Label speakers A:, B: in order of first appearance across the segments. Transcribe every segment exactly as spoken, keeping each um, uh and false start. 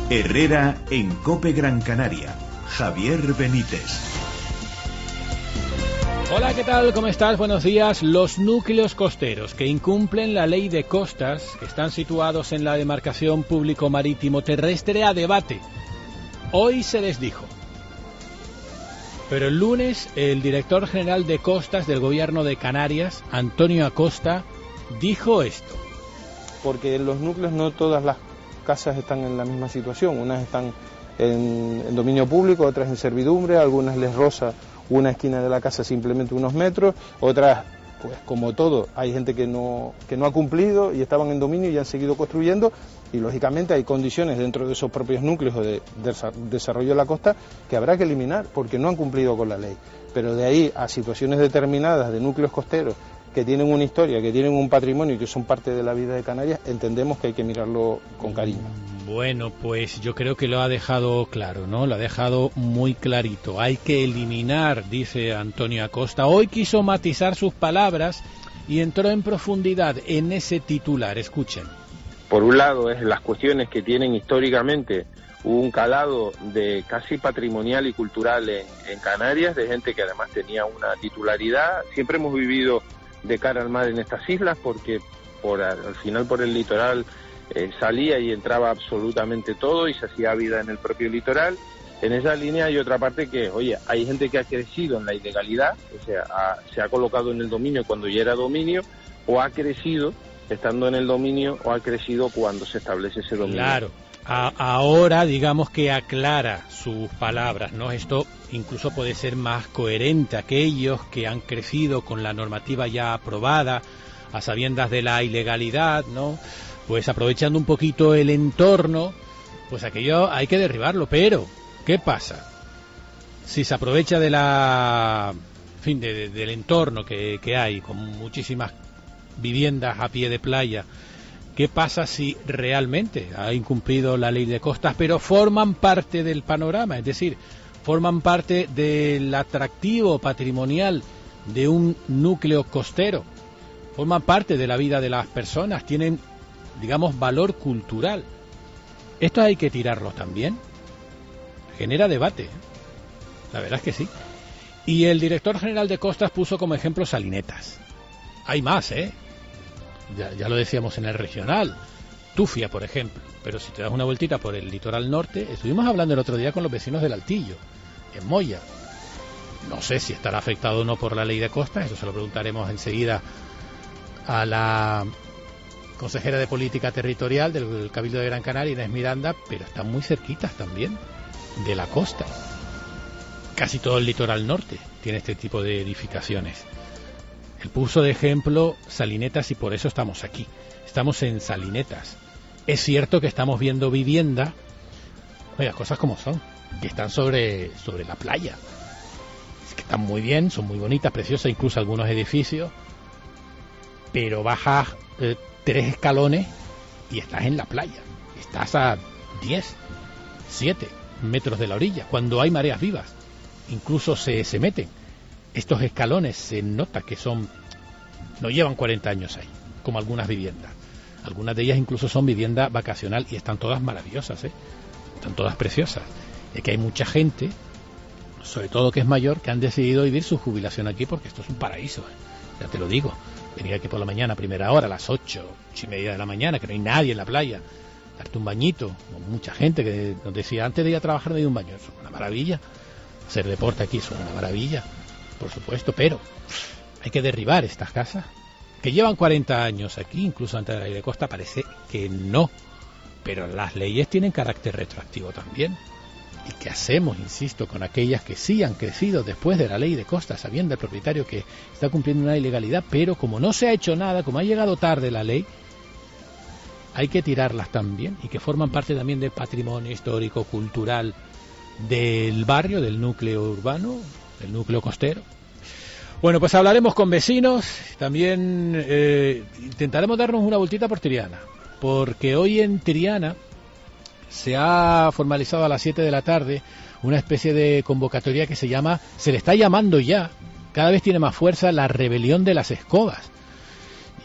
A: Herrera en COPE Gran Canaria. Javier Benítez.
B: Hola, ¿qué tal? ¿Cómo estás? Buenos días. Los núcleos costeros que incumplen la ley de costas, que están situados en la demarcación público marítimo terrestre, a debate. Hoy se les dijo. Pero el lunes, el director general de costas del gobierno de Canarias, Antonio Acosta, dijo esto.
C: Porque en los núcleos no todas las casas están en la misma situación. Unas están en, en dominio público, otras en servidumbre, algunas les roza una esquina de la casa simplemente unos metros, otras, pues como todo, hay gente que no, que no ha cumplido y estaban en dominio y han seguido construyendo, y lógicamente hay condiciones dentro de esos propios núcleos de, de desarrollo de la costa que habrá que eliminar porque no han cumplido con la ley. Pero de ahí a situaciones determinadas de núcleos costeros que tienen una historia, que tienen un patrimonio y que son parte de la vida de Canarias, entendemos que hay que mirarlo con cariño.
B: Bueno, pues yo creo que lo ha dejado claro, ¿no? Lo ha dejado muy clarito. Hay que eliminar, dice Antonio Acosta. Hoy quiso matizar sus palabras y entró en profundidad en ese titular. Escuchen.
D: Por un lado, es las cuestiones que tienen históricamente un calado de casi patrimonial y cultural en, en Canarias, de gente que además tenía una titularidad. Siempre hemos vivido de cara al mar en estas islas porque por al final por el litoral eh, salía y entraba absolutamente todo y se hacía vida en el propio litoral. En esa línea hay otra parte que, oye, hay gente que ha crecido en la ilegalidad, o sea, ha, se ha colocado en el dominio cuando ya era dominio, o ha crecido estando en el dominio, o ha crecido cuando se establece ese dominio.
B: Claro. A, ahora, digamos que aclara sus palabras, ¿no? Esto incluso puede ser más coherente. Aquellos que han crecido con la normativa ya aprobada, a sabiendas de la ilegalidad, ¿no? Pues aprovechando un poquito el entorno, pues aquello hay que derribarlo. Pero, ¿qué pasa? Si se aprovecha de la, en fin, de, de, del entorno que, que hay, con muchísimas viviendas a pie de playa, ¿qué pasa si realmente ha incumplido la ley de costas, pero forman parte del panorama? Es decir, forman parte del atractivo patrimonial de un núcleo costero, forman parte de la vida de las personas, tienen, digamos, valor cultural. Esto hay que tirarlo también. Genera debate, ¿eh? La verdad es que sí. Y el director general de costas puso como ejemplo Salinetas. Hay más, ¿eh? Ya, ya lo decíamos en el regional, Tufia, por ejemplo. Pero si te das una vueltita por el litoral norte, estuvimos hablando el otro día con los vecinos del Altillo, en Moya. No sé si estará afectado o no por la ley de costas, eso se lo preguntaremos enseguida a la consejera de Política Territorial del Cabildo de Gran Canaria, Inés Miranda, pero están muy cerquitas también de la costa. Casi todo el litoral norte tiene este tipo de edificaciones. Él puso de ejemplo Salinetas y por eso estamos aquí. Estamos en Salinetas. Es cierto que estamos viendo vivienda, oiga, cosas como son, que están sobre, sobre la playa. Es que están muy bien, son muy bonitas, preciosas, incluso algunos edificios, pero bajas eh, tres escalones y estás en la playa. Estás a diez, siete metros de la orilla, cuando hay mareas vivas. Incluso se, se meten. Estos escalones se nota que son, no llevan cuarenta años ahí, como algunas viviendas. Algunas de ellas incluso son vivienda vacacional y están todas maravillosas, ¿eh? Están todas preciosas. Es que hay mucha gente, sobre todo que es mayor, que han decidido vivir su jubilación aquí porque esto es un paraíso, ¿eh? Ya te lo digo. Venir aquí por la mañana, a primera hora, a las ocho, ocho y media de la mañana, que no hay nadie en la playa, darte un bañito. Mucha gente que nos decía, antes de ir a trabajar me di un baño. Eso es una maravilla. Hacer deporte aquí es una maravilla. Por supuesto, pero hay que derribar estas casas que llevan cuarenta años aquí, incluso antes de la ley de costa parece que no, pero las leyes tienen carácter retroactivo también. ¿Y qué hacemos, insisto, con aquellas que sí han crecido después de la ley de costa, sabiendo el propietario que está cumpliendo una ilegalidad, pero como no se ha hecho nada, como ha llegado tarde la ley, hay que tirarlas también, y que forman parte también del patrimonio histórico, cultural del barrio, del núcleo urbano, del núcleo costero? Bueno, pues hablaremos con vecinos, también eh, intentaremos darnos una vueltita por Triana, porque hoy en Triana se ha formalizado a las siete de la tarde una especie de convocatoria que se llama, se le está llamando ya, cada vez tiene más fuerza, la rebelión de las escobas.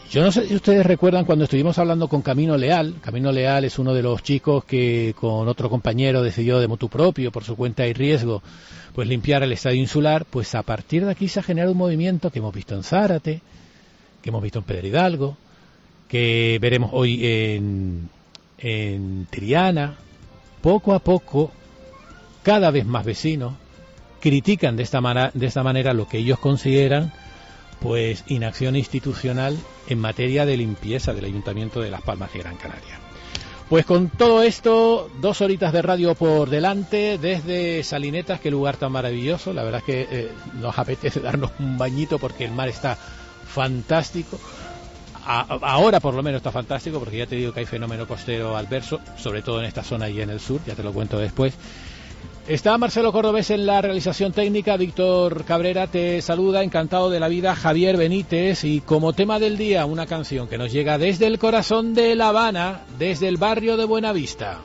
B: Yo no sé si ustedes recuerdan cuando estuvimos hablando con Camino Leal. Camino Leal es uno de los chicos que con otro compañero decidió de motu propio, por su cuenta y riesgo, pues limpiar el estadio insular. Pues a partir de aquí se ha generado un movimiento que hemos visto en Zárate, que hemos visto en Pedro Hidalgo, que veremos hoy en, en Triana. Poco a poco, cada vez más vecinos critican de esta, mara, de esta manera lo que ellos consideran pues inacción institucional en materia de limpieza del Ayuntamiento de Las Palmas de Gran Canaria. Pues con todo esto, dos horitas de radio por delante desde Salinetas, qué lugar tan maravilloso. La verdad es que eh, nos apetece darnos un bañito porque el mar está fantástico. A, ahora por lo menos está fantástico porque ya te digo que hay fenómeno costero adverso, sobre todo en esta zona y en el sur, ya te lo cuento después. Está Marcelo Cordobés en la realización técnica, Víctor Cabrera te saluda, encantado de la vida, Javier Benítez, y como tema del día, una canción que nos llega desde el corazón de La Habana, desde el barrio de Buenavista.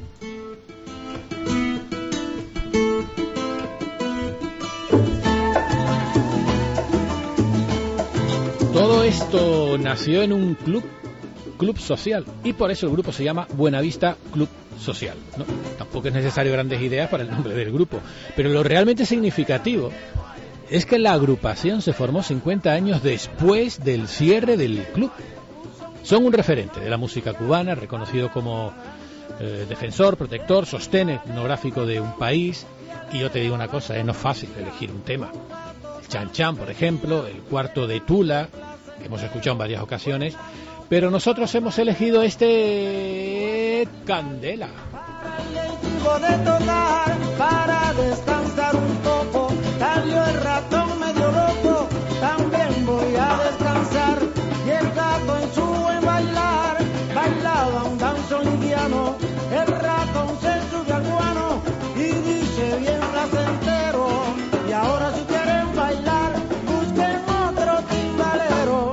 B: Todo esto nació en un club, club social, y por eso el grupo se llama Buenavista Club Social, ¿no? Tampoco es necesario grandes ideas para el nombre del grupo, pero lo realmente significativo es que la agrupación se formó cincuenta años después del cierre del club. Son un referente de la música cubana, reconocido como eh, defensor, protector, sostén etnográfico de un país. Y yo te digo una cosa, eh, no es fácil elegir un tema. El Chan Chan, por ejemplo, el cuarto de Tula, que hemos escuchado en varias ocasiones, pero nosotros hemos elegido este Candela.
E: De tocar para descansar un poco, salió el ratón medio loco, también voy a descansar, y el gato en su buen bailar, bailaba un danzón liviano, el ratón se sube al guano, y dice bien placentero, y ahora si quieren bailar, busquen otro timbalero.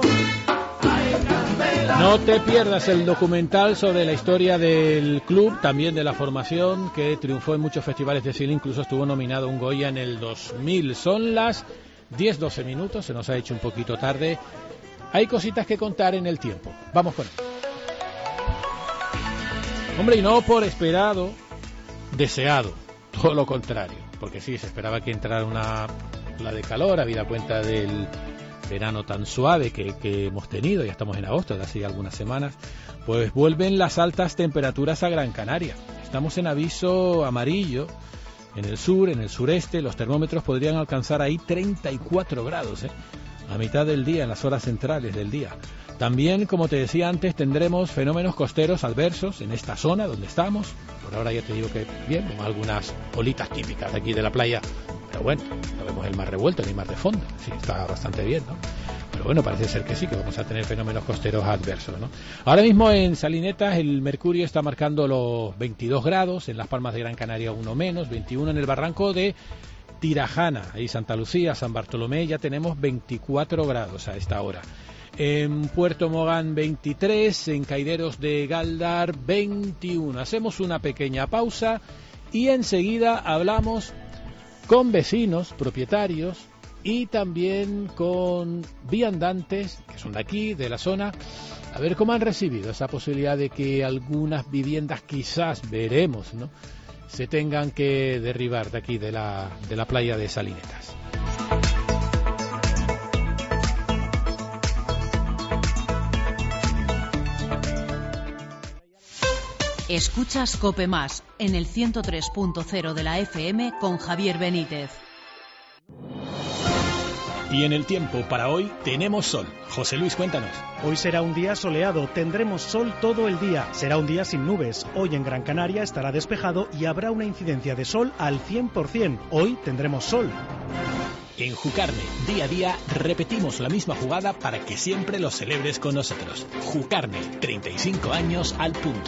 B: No te pierdas el documental sobre la historia del club, también de la formación, que triunfó en muchos festivales de cine, incluso estuvo nominado a un Goya en el dos mil. Son las diez doce minutos, se nos ha hecho un poquito tarde. Hay cositas que contar en el tiempo. Vamos con él. Hombre, y no por esperado, deseado, todo lo contrario, porque sí, se esperaba que entrara una ola de calor, habida cuenta del verano tan suave que, que hemos tenido, ya estamos en agosto, de hace algunas semanas. Pues vuelven las altas temperaturas a Gran Canaria. Estamos en aviso amarillo en el sur, en el sureste. Los termómetros podrían alcanzar ahí treinta y cuatro grados, ¿eh? A mitad del día, en las horas centrales del día. También, como te decía antes, tendremos fenómenos costeros adversos en esta zona donde estamos. Por ahora ya te digo que bien, con algunas olitas típicas de aquí de la playa. Pero bueno, no vemos el mar revuelto ni mar de fondo, sí, está bastante bien, ¿no? Pero bueno, parece ser que sí, que vamos a tener fenómenos costeros adversos, ¿no? Ahora mismo en Salinetas el mercurio está marcando los veintidós grados, en Las Palmas de Gran Canaria uno menos, veintiuno en el barranco de Tirajana, ahí Santa Lucía, San Bartolomé, ya tenemos veinticuatro grados a esta hora. En Puerto Mogán veintitrés, en Caideros de Galdar veintiuno. Hacemos una pequeña pausa y enseguida hablamos con vecinos, propietarios y también con viandantes que son de aquí, de la zona, a ver cómo han recibido esa posibilidad de que algunas viviendas quizás, veremos, ¿no?, se tengan que derribar de aquí de la, de la playa de Salinetas.
F: Escuchas COPE Más en el ciento tres punto cero de la F M con Javier Benítez.
B: Y en el tiempo para hoy tenemos sol. José Luis, cuéntanos.
G: Hoy será un día soleado, tendremos sol todo el día, será un día sin nubes. Hoy en Gran Canaria estará despejado y habrá una incidencia de sol al cien por ciento. Hoy tendremos sol.
B: En Jucarne, día a día, repetimos la misma jugada para que siempre lo celebres con nosotros. Jucarne, treinta y cinco años al punto.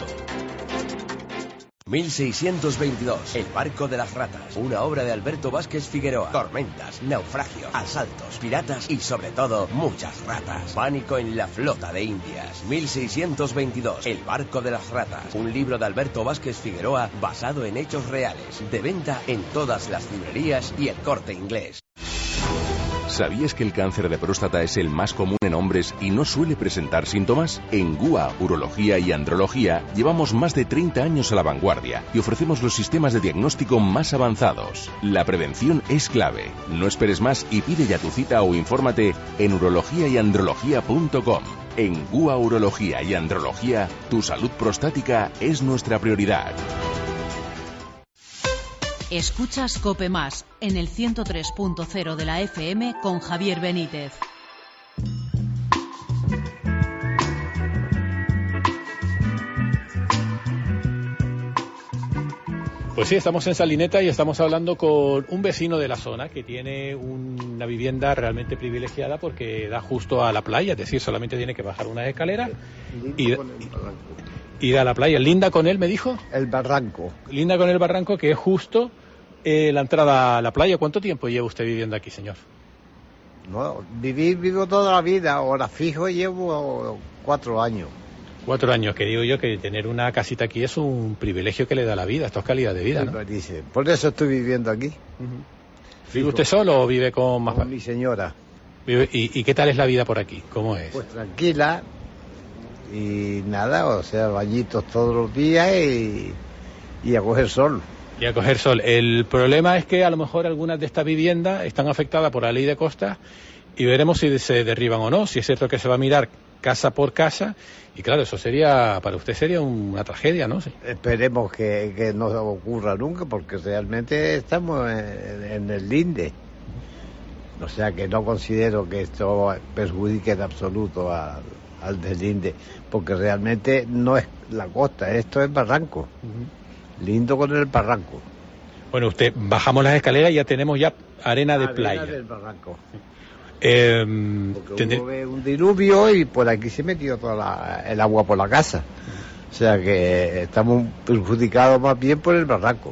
H: mil seiscientos veintidós, El barco de las ratas, una obra de Alberto Vázquez Figueroa. Tormentas, naufragios, asaltos, piratas y sobre todo muchas ratas. Pánico en la flota de Indias. mil seiscientos veintidós, El barco de las ratas, un libro de Alberto Vázquez Figueroa basado en hechos reales. De venta en todas las librerías y El Corte Inglés.
I: ¿Sabías que el cáncer de próstata es el más común en hombres y no suele presentar síntomas? En G U A Urología y Andrología llevamos más de treinta años a la vanguardia y ofrecemos los sistemas de diagnóstico más avanzados. La prevención es clave. No esperes más y pide ya tu cita o infórmate en urología y andrología punto com. En G U A Urología y Andrología, tu salud prostática es nuestra prioridad.
F: Escuchas COPE Más en el ciento tres punto cero de la F M con Javier Benítez.
B: Pues sí, estamos en Salineta y estamos hablando con un vecino de la zona que tiene una vivienda realmente privilegiada porque da justo a la playa, es decir, solamente tiene que bajar unas escaleras y ir a la playa. ¿Linda con él, me dijo?
J: El barranco.
B: Linda con el barranco, que es justo eh, la entrada a la playa. ¿Cuánto tiempo lleva usted viviendo aquí, señor?
J: No, viví, vivo toda la vida, ahora fijo llevo cuatro años.
B: Cuatro años, que digo yo que tener una casita aquí es un privilegio que le da la vida, esto es calidad de vida, ¿no?
J: Dice, por eso estoy viviendo aquí.
B: Uh-huh. ¿Vive usted solo o vive con más?
J: Con mi señora.
B: ¿Vive, y, ¿Y qué tal es la vida por aquí? ¿Cómo es?
J: Pues tranquila y nada, o sea, bañitos todos los días y, y a coger sol.
B: Y a coger sol. El problema es que a lo mejor algunas de estas viviendas están afectadas por la ley de costas y veremos si se derriban o no, si es cierto que se va a mirar casa por casa, y claro, eso sería, para usted sería una tragedia, ¿no? Sí.
J: Esperemos que, que no ocurra nunca, porque realmente estamos en, en el linde. O sea que no considero que esto perjudique en absoluto a, al del linde, porque realmente no es la costa, esto es barranco. Uh-huh. Lindo con el barranco.
B: Bueno, usted, bajamos las escaleras y ya tenemos ya arena de
J: arena
B: playa.
J: Del barranco.
B: Eh,
J: Porque
B: tendré...
J: uno ve un diluvio y por aquí se metió toda la, el agua por la casa. O sea que estamos perjudicados más bien por el barranco.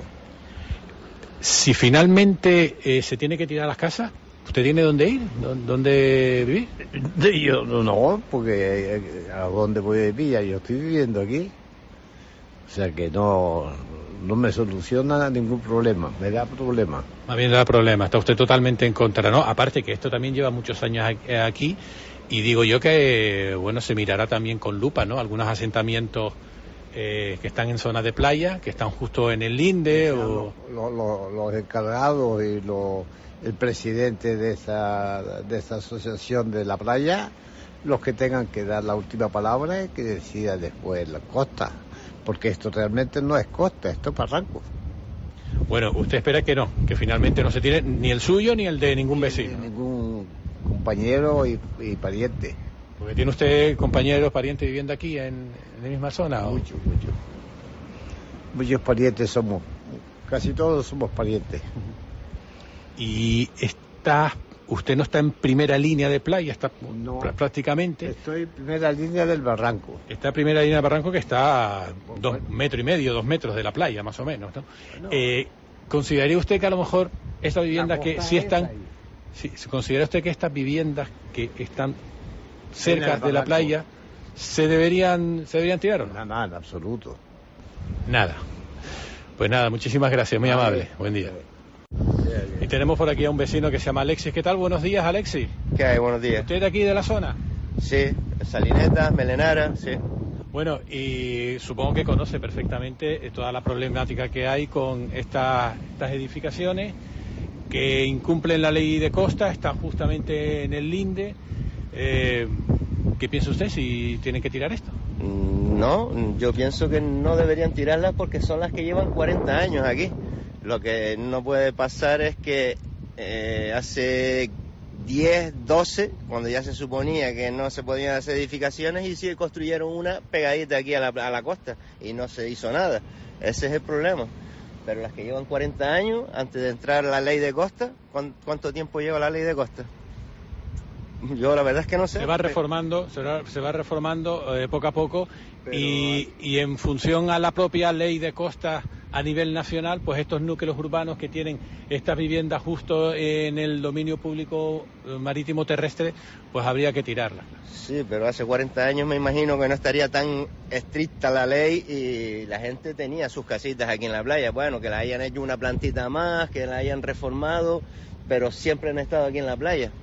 B: Si finalmente eh, se tiene que tirar las casas, ¿usted tiene dónde ir? ¿Dónde vivir?
J: Yo no, porque a dónde voy a vivir, yo estoy viviendo aquí. O sea que no, no me soluciona ningún problema, me da problema.
B: Más bien da problema, está usted totalmente en contra, ¿no? Aparte que esto también lleva muchos años aquí y digo yo que, bueno, se mirará también con lupa, ¿no? Algunos asentamientos eh, que están en zonas de playa, que están justo en el linde o...
J: Los, los, los encargados y los, el presidente de esa, de esa asociación de la playa, los que tengan que dar la última palabra y que decida después la costa. Porque esto realmente no es costa, esto es barranco.
B: Bueno, usted espera que no, que finalmente no se tire ni el suyo ni el de ningún vecino.
J: Ni ningún compañero y, y pariente.
B: Porque tiene usted compañeros, parientes viviendo aquí en, en la misma zona.
J: Muchos, muchos. Muchos parientes somos, casi todos somos parientes.
B: Y está... Usted no está en primera línea de playa, está
J: no,
B: prácticamente...
J: Estoy en primera línea del barranco.
B: Está en primera línea del barranco, que está a dos metros y medio, dos metros de la playa, más o menos, ¿no? Bueno, eh, ¿consideraría usted que a lo mejor esta vivienda que sí están... Sí, ¿considera usted que estas viviendas que están cerca de la playa se deberían se deberían tirar o no?
J: Nada, nada, en absoluto.
B: Nada. Pues nada, muchísimas gracias, muy amable. Buen día. Y tenemos por aquí a un vecino que se llama Alexis. ¿Qué tal? Buenos días, Alexis.
K: ¿Qué hay? Buenos días.
B: ¿Usted de aquí de la zona?
K: Sí, Salineta, Melenara, sí.
B: Bueno, y supongo que conoce perfectamente toda la problemática que hay con esta, estas edificaciones que incumplen la ley de costa, están justamente en el linde. Eh, ¿Qué piensa usted si tienen que tirar esto?
K: No, yo pienso que no deberían tirarlas porque son las que llevan cuarenta años aquí. Lo que no puede pasar es que eh, hace diez, doce, cuando ya se suponía que no se podían hacer edificaciones, y sí construyeron una pegadita aquí a la, a la costa y no se hizo nada. Ese es el problema. Pero las que llevan cuarenta años, antes de entrar la ley de costa, ¿cuánto tiempo lleva la ley de costa? Yo la verdad es que no sé.
B: Se va reformando, se va, se va reformando eh, poco a poco. Pero... y, y en función a la propia ley de costa a nivel nacional, pues estos núcleos urbanos que tienen estas viviendas justo en el dominio público marítimo terrestre, pues habría que tirarlas.
K: Sí, pero hace cuarenta años me imagino que no estaría tan estricta la ley y la gente tenía sus casitas aquí en la playa. Bueno, que la hayan hecho una plantita más, que la hayan reformado, pero siempre han estado aquí en la playa.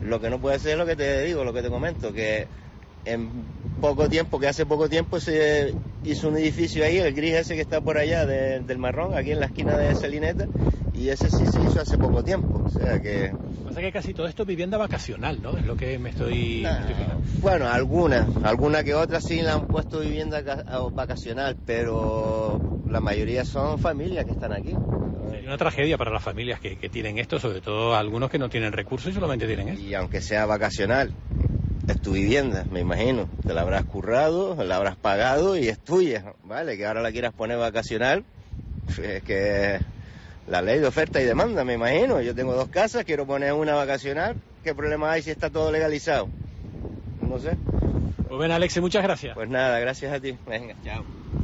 K: Lo que no puede ser es lo que te digo, lo que te comento, que en poco tiempo, que hace poco tiempo se hizo un edificio ahí, el gris ese que está por allá de, del Marrón, aquí en la esquina de Salineta, y ese sí se hizo hace poco tiempo, o sea que...
B: Pasa que casi todo esto es vivienda vacacional, ¿no? Es lo que me estoy...
K: Nah,
B: me estoy
K: bueno, algunas, alguna que otra sí la han puesto vivienda vacacional, pero la mayoría son familias que están aquí.
B: Es una tragedia para las familias que, que tienen esto, sobre todo algunos que no tienen recursos y solamente tienen esto.
K: Y aunque sea vacacional, es tu vivienda, me imagino. Te la habrás currado, la habrás pagado y es tuya, ¿vale? Que ahora la quieras poner vacacional, es que la ley de oferta y demanda, me imagino. Yo tengo dos casas, quiero poner una vacacional, ¿qué problema hay si está todo legalizado? No sé.
B: Pues bien, Alex, muchas gracias.
K: Pues nada, gracias a ti. Venga, chao.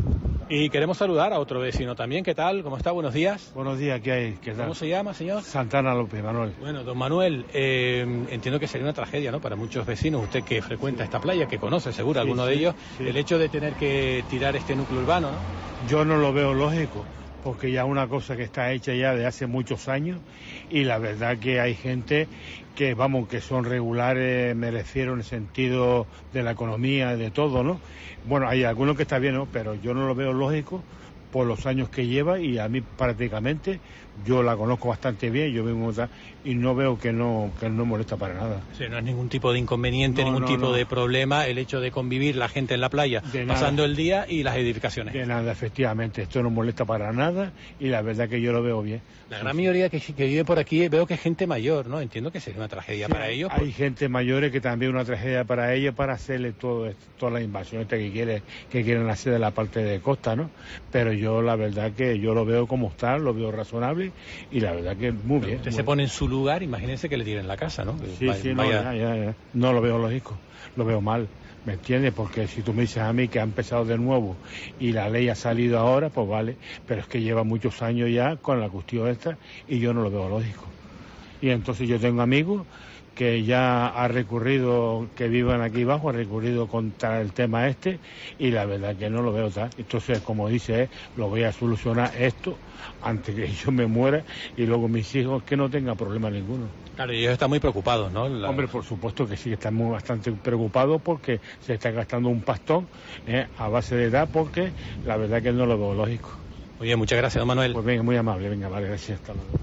B: Y queremos saludar a otro vecino también. ¿Qué tal? ¿Cómo está? Buenos días.
L: Buenos días, ¿qué hay? ¿Qué tal?
B: ¿Cómo se llama, señor?
L: Santana López, Manuel.
B: Bueno, don Manuel, eh, entiendo que sería una tragedia, ¿no? Para muchos vecinos, usted que frecuenta esta playa, que conoce seguro
L: Sí,
B: alguno
L: sí,
B: de ellos,
L: sí.
B: el hecho de tener que tirar este núcleo urbano, ¿no?
L: Yo no lo veo lógico, porque ya es una cosa que está hecha ya de hace muchos años y la verdad que hay gente que, vamos, que son regulares, me refiero en el sentido de la economía, de todo, ¿no? Bueno, hay algunos que está bien, ¿no? Pero yo no lo veo lógico por los años que lleva y a mí prácticamente yo la conozco bastante bien, yo mismo y no veo que no que no molesta para nada.
B: Sí, no es ningún tipo de inconveniente,
L: No,
B: ningún
L: no,
B: tipo
L: no.
B: de problema el hecho de convivir la gente en la playa,
L: De
B: pasando
L: nada.
B: el día y las edificaciones.
L: De nada, efectivamente, esto no molesta para nada y la verdad que yo lo veo bien.
B: La gran mayoría que, que vive por aquí veo que es gente mayor, ¿no? Entiendo que sería una tragedia
L: Sí,
B: para ellos.
L: Hay
B: pues.
L: gente mayores que también una tragedia para ellos para hacerle todo esto, toda la invasión esta que quiere, que quieren hacer de la parte de costa, ¿no? Pero yo la verdad que yo lo veo como está, lo veo razonable y la verdad que muy bien.
B: Usted
L: muy
B: se pone en su lugar, imagínense que le tiren la casa, ¿no? Que
L: Sí,
B: vaya-
L: sí, no,
B: vaya-
L: ya, ya, ya. No lo veo lógico, lo veo mal, ¿me entiendes? Porque si tú me dices a mí que ha empezado de nuevo y la ley ha salido ahora, pues vale, pero es que lleva muchos años ya con la cuestión esta y yo no lo veo lógico. Y entonces yo tengo amigos que ya ha recurrido, que vivan aquí abajo, ha recurrido contra el tema este y la verdad que no lo veo tal. Entonces, como dice, lo voy a solucionar esto antes que yo me muera y luego mis hijos que no tengan problema ninguno.
B: Claro, y ellos están muy preocupados, ¿no? La-
L: Hombre, por supuesto que sí, estamos bastante preocupados porque se está gastando un pastón eh, a base de edad porque la verdad que no lo veo lógico.
B: Oye, muchas gracias, don Manuel.
L: Pues venga, muy amable, venga, vale, gracias, hasta luego.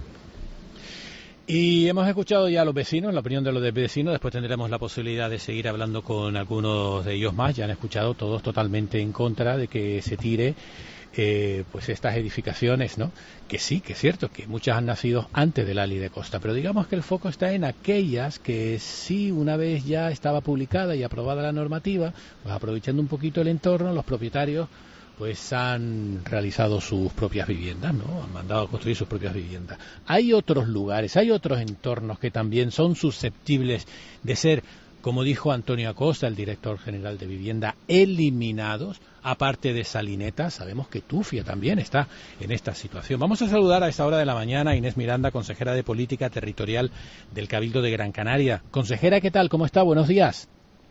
B: Y hemos escuchado ya a los vecinos, la opinión de los vecinos, después tendremos la posibilidad de seguir hablando con algunos de ellos más, ya han escuchado todos totalmente en contra de que se tire eh, pues estas edificaciones, ¿no? Que sí, que es cierto, que muchas han nacido antes de la ley de costa, pero digamos que el foco está en aquellas que sí, una vez ya estaba publicada y aprobada la normativa, pues aprovechando un poquito el entorno, los propietarios pues han realizado sus propias viviendas, ¿no? Han mandado a construir sus propias viviendas. Hay otros lugares, hay otros entornos que también son susceptibles de ser, como dijo Antonio Acosta, el director general de Vivienda, eliminados, aparte de Salineta. Sabemos que Tufia también está en esta situación. Vamos a saludar a esta hora de la mañana a Inés Miranda, consejera de Política Territorial del Cabildo de Gran Canaria. Consejera, ¿qué tal? ¿Cómo está? Buenos días.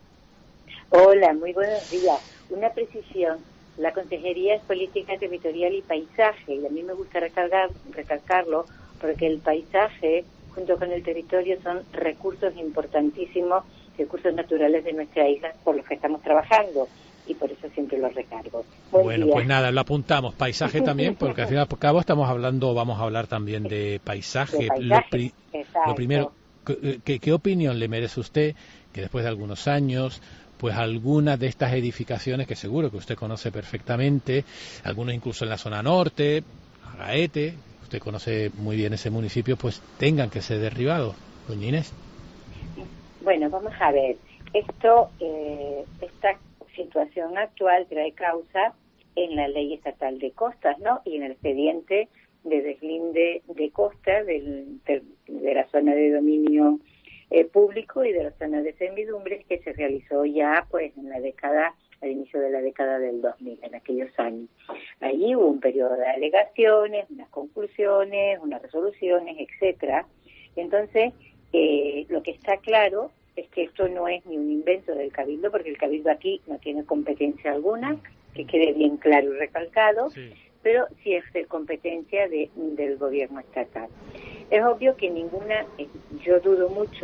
M: Hola, muy buenos días. Una precisión. La Consejería es Política Territorial y Paisaje, y a mí me gusta recalcar, recalcarlo porque el paisaje, junto con el territorio, son recursos importantísimos, recursos naturales de nuestra isla, por los que estamos trabajando, y por eso siempre los recargo. Buen
B: Bueno,
M: día.
B: pues nada, lo apuntamos. Paisaje también, porque al fin y al cabo estamos hablando, vamos a hablar también de paisaje.
M: De paisaje,
B: Lo, pri-
M: exacto.
B: lo primero, ¿qué, qué, qué opinión le merece usted que después de algunos años, pues algunas de estas edificaciones que seguro que usted conoce perfectamente, algunos incluso en la zona norte, Agaete, usted conoce muy bien ese municipio, pues tengan que ser derribados? Doña Inés.
M: Bueno, vamos a ver. Esto, eh, esta situación actual trae causa en la Ley Estatal de Costas, ¿no? Y en el expediente de deslinde de costa del, de, de la zona de dominio eh, público y de la zona de servidumbres que se realizó ya pues en la década, al inicio de la década del dos mil, en aquellos años. Allí hubo un periodo de alegaciones, unas conclusiones, unas resoluciones, etcétera. Entonces, eh, lo que está claro es que esto no es ni un invento del Cabildo, porque el Cabildo aquí no tiene competencia alguna, que quede bien claro y recalcado, sí. Pero sí es de competencia de, del gobierno estatal. Es obvio que ninguna, yo dudo mucho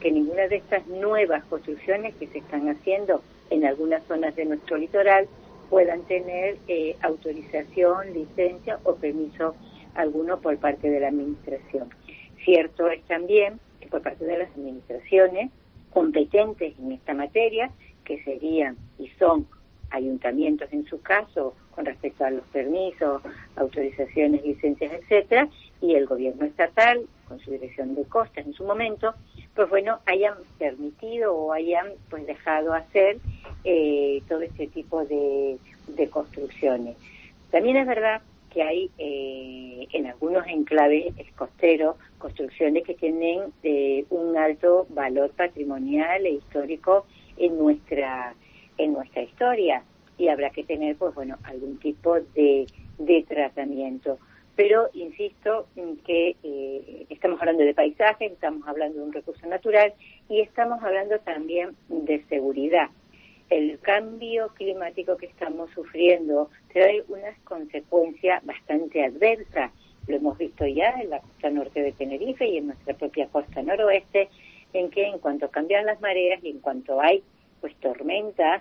M: que ninguna de estas nuevas construcciones que se están haciendo en algunas zonas de nuestro litoral puedan tener eh, autorización, licencia o permiso alguno por parte de la administración. Cierto es también que por parte de las administraciones competentes en esta materia, que serían y son ayuntamientos en su caso con respecto a los permisos, autorizaciones, licencias, etcétera, y el gobierno estatal con su dirección de costas en su momento, pues bueno, hayan permitido o hayan pues dejado hacer eh, todo este tipo de, de construcciones. También es verdad que hay eh, en algunos enclaves costeros construcciones que tienen eh, un alto valor patrimonial e histórico en nuestra en nuestra historia, y habrá que tener pues bueno algún tipo de, de tratamiento. Pero insisto que eh, estamos hablando de paisaje, estamos hablando de un recurso natural y estamos hablando también de seguridad. El cambio climático que estamos sufriendo trae unas consecuencias bastante adversas. Lo hemos visto ya en la costa norte de Tenerife y en nuestra propia costa noroeste, en que en cuanto cambian las mareas y en cuanto hay pues tormentas,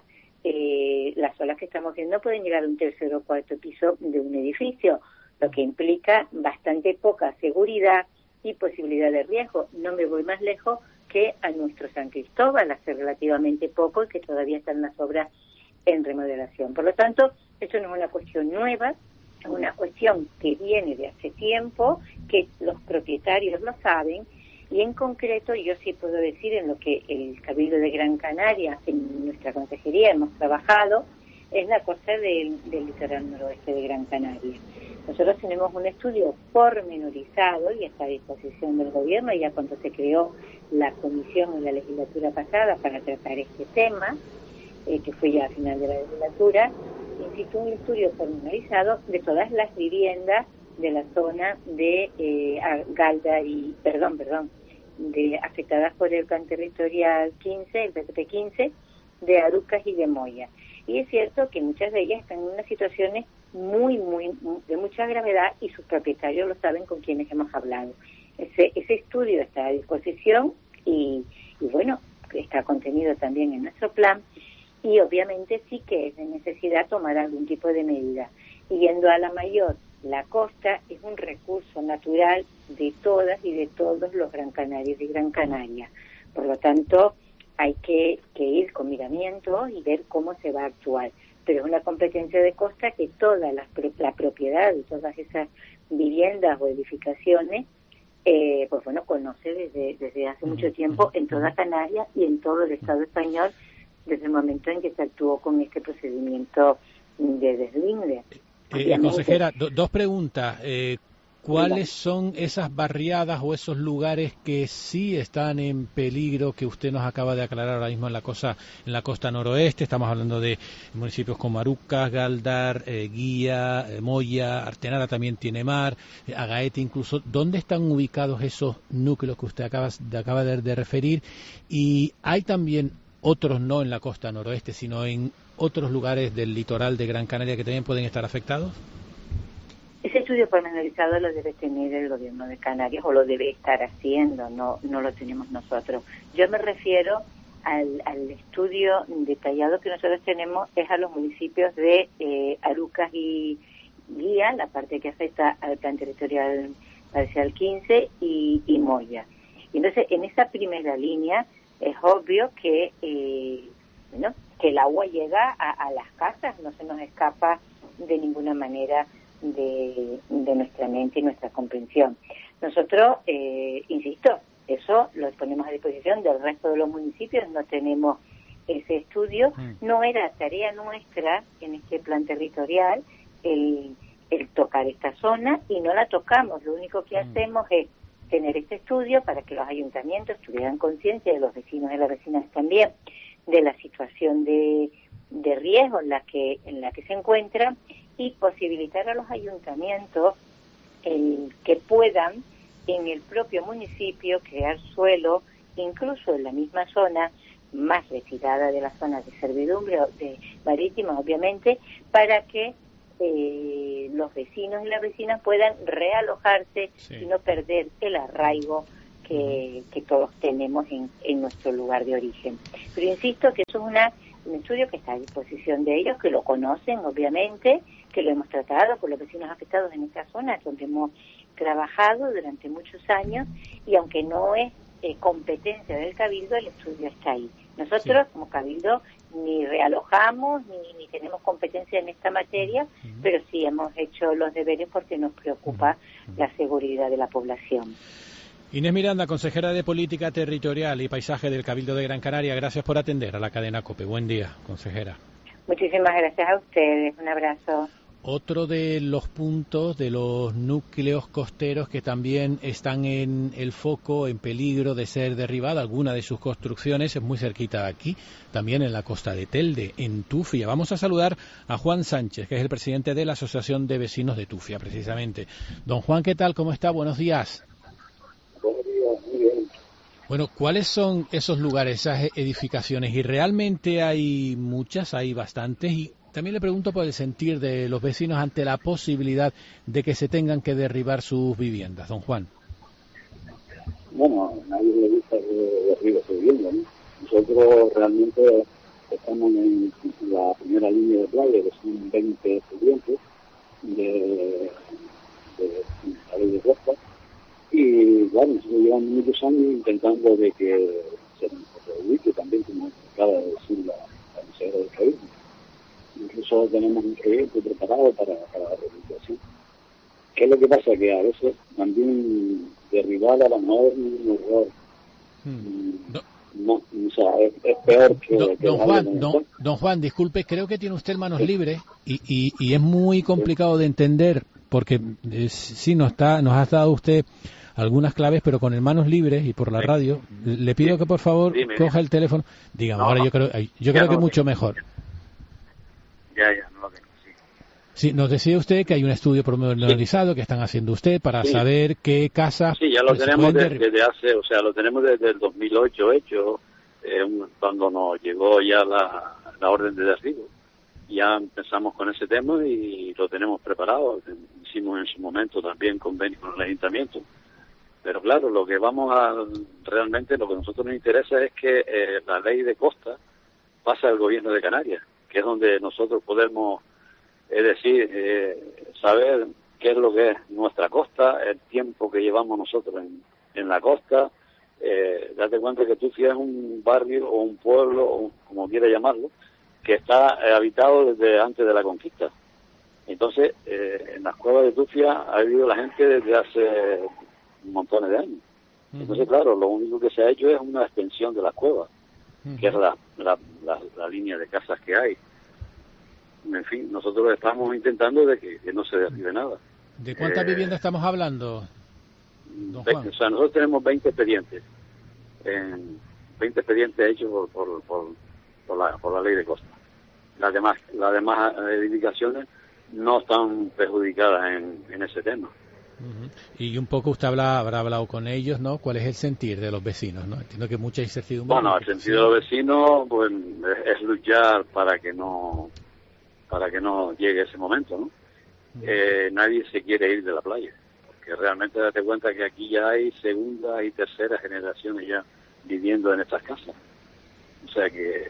M: eh, las olas que estamos viendo pueden llegar a un tercer o cuarto piso de un edificio, lo que implica bastante poca seguridad y posibilidad de riesgo. No me voy más lejos que a nuestro San Cristóbal, hace relativamente poco y que todavía están las obras en remodelación. Por lo tanto, esto no es una cuestión nueva, es una cuestión que viene de hace tiempo, que los propietarios lo saben, y en concreto yo sí puedo decir en lo que el Cabildo de Gran Canaria, en nuestra consejería hemos trabajado, es la costa del, del litoral noroeste de Gran Canaria. Nosotros tenemos un estudio pormenorizado y está a disposición del gobierno, ya cuando se creó la comisión en la legislatura pasada para tratar este tema, eh, que fue ya a final de la legislatura, insisto, un estudio pormenorizado de todas las viviendas de la zona de eh, Galdar y, perdón, perdón, de afectadas por el plan territorial quince, el P T P quince, de Arucas y de Moya. Y es cierto que muchas de ellas están en unas situaciones muy, muy, de mucha gravedad y sus propietarios lo saben con quienes hemos hablado. Ese, ese estudio está a disposición y, y bueno, está contenido también en nuestro plan y obviamente sí que es de necesidad tomar algún tipo de medida. Y yendo a la mayor, la costa es un recurso natural de todas y de todos los Gran Canarios y Gran Canaria. Por lo tanto, hay que, que ir con miramiento y ver cómo se va a actuar. Pero es una competencia de costa que toda la, la propiedad de todas esas viviendas o edificaciones, eh, pues bueno, conoce desde, desde hace mucho tiempo en toda Canarias y en todo el Estado español, desde el momento en que se actuó con este procedimiento de deslinde.
B: Eh, consejera, do, dos preguntas. Eh, ¿Cuáles son esas barriadas o esos lugares que sí están en peligro, que usted nos acaba de aclarar ahora mismo en la costa, en la costa noroeste? Estamos hablando de municipios como Arucas, Galdar, eh, Guía, eh, Moya, Artenara también tiene mar, eh, Agaete incluso. ¿Dónde están ubicados esos núcleos que usted acaba, de, acaba de, de referir? Y hay también otros, no en la costa noroeste, sino en otros lugares del litoral de Gran Canaria que también pueden estar afectados.
M: Ese estudio pormenorizado lo debe tener el gobierno de Canarias o lo debe estar haciendo, no no lo tenemos nosotros. Yo me refiero al, al estudio detallado que nosotros tenemos, es a los municipios de eh, Arucas y Guía, la parte que afecta al plan territorial parcial quince y, y Moya. Y entonces, en esa primera línea es obvio que eh, bueno, que el agua llega a, a las casas, no se nos escapa de ninguna manera de, de nuestra mente y nuestra comprensión. Nosotros, eh, insisto, eso lo ponemos a disposición del resto de los municipios, no tenemos ese estudio, no era tarea nuestra en este plan territorial el, el tocar esta zona y no la tocamos, lo único que hacemos es tener este estudio para que los ayuntamientos tuvieran conciencia, de los vecinos y las vecinas también, de la situación de, de riesgo en la que en la que se encuentran y posibilitar a los ayuntamientos el que puedan en el propio municipio crear suelo, incluso en la misma zona más retirada de la zona de servidumbre de marítima, obviamente, para que eh, los vecinos y las vecinas puedan realojarse sí. y no perder el arraigo que, que todos tenemos en, en nuestro lugar de origen. Pero insisto que eso es una, un estudio que está a disposición de ellos, que lo conocen obviamente, que lo hemos tratado con los vecinos afectados en esta zona, donde hemos trabajado durante muchos años, y aunque no es eh, competencia del Cabildo, el estudio está ahí. Nosotros, sí, como Cabildo, ni realojamos, ni, ni tenemos competencia en esta materia, uh-huh, pero sí hemos hecho los deberes porque nos preocupa uh-huh. la seguridad de la población.
B: Inés Miranda, consejera de Política Territorial y Paisaje del Cabildo de Gran Canaria, gracias por atender a la cadena COPE. Buen día, consejera.
M: Muchísimas gracias a ustedes. Un abrazo.
B: Otro de los puntos de los núcleos costeros que también están en el foco, en peligro de ser derribada, alguna de sus construcciones es muy cerquita de aquí, también en la costa de Telde, en Tufia. Vamos a saludar a Juan Sánchez, que es el presidente de la Asociación de Vecinos de Tufia, precisamente. Don Juan, ¿qué tal? ¿Cómo está? Buenos días.
N: Buenos días, muy bien.
B: Bueno, ¿cuáles son esos lugares, esas edificaciones? Y realmente hay muchas, hay bastantes, y también le pregunto por el sentir de los vecinos ante la posibilidad de que se tengan que derribar sus viviendas. Don Juan.
N: Bueno, a nadie le gusta que derribe su vivienda, ¿no? Nosotros realmente estamos en la primera línea de playa, que son veinte estudiantes de, de la ley de costa, y claro, nosotros llevamos muchos años intentando de que se nos reubique también, como acaba de decir la, la consejera del Cabildo. Incluso tenemos un proyecto preparado para, para la rehabilitación. ¿Qué es lo que pasa? Que a veces también derribar a la mejor es un error. Hmm. No, no, o sea, es, es peor que...
B: Don,
N: que
B: don, Juan, don, don Juan, disculpe, creo que tiene usted manos sí. libres y, y, y es muy complicado sí. de entender, porque eh, sí nos, está, nos ha dado usted algunas claves, pero con el manos libres y por la sí. radio, le pido sí. que por favor Dime. coja el teléfono. Dígame, no, ahora yo creo, yo creo no, que es mucho mejor.
N: Ya, ya, no lo tengo, sí.
B: Sí, nos decía usted que hay un estudio pormenorizado sí. que están haciendo usted para sí. saber qué casas...
N: Sí, ya lo tenemos desde, desde hace, o sea, lo tenemos desde el dos mil ocho hecho, eh, cuando nos llegó ya la, la orden de derribo. Ya empezamos con ese tema y lo tenemos preparado. Hicimos en su momento también convenio con el ayuntamiento. Pero claro, lo que vamos a... Realmente lo que a nosotros nos interesa es que eh, la ley de costa pase al gobierno de Canarias, que es donde nosotros podemos, es decir, eh, saber qué es lo que es nuestra costa, el tiempo que llevamos nosotros en, en la costa. Eh, date cuenta que Tufia es un barrio o un pueblo, o como quiera llamarlo, que está eh, habitado desde antes de la conquista. Entonces, eh, en las cuevas de Tufia ha vivido la gente desde hace montones de años. Entonces, claro, lo único que se ha hecho es una extensión de las cuevas, uh-huh. que es la, la, la, la línea de casas que hay. En fin, nosotros estamos intentando de que, que no se derribe nada.
B: ¿De cuántas eh, viviendas estamos hablando, don Juan?
N: O sea, nosotros tenemos veinte expedientes, eh, veinte expedientes hechos por, por, por, por, la, por la ley de costa. Las demás, las demás edificaciones no están perjudicadas en, en ese tema.
B: Uh-huh. Y un poco usted habla, habrá hablado con ellos, ¿no? ¿Cuál es el sentir de los vecinos, no? Entiendo que mucha incertidumbre.
N: Bueno, el sentir de los vecinos, pues, es, es luchar para que no, para que no llegue ese momento, ¿no? Uh-huh. Eh, nadie se quiere ir de la playa, porque realmente date cuenta que aquí ya hay segunda y tercera generaciones ya viviendo en estas casas. O sea que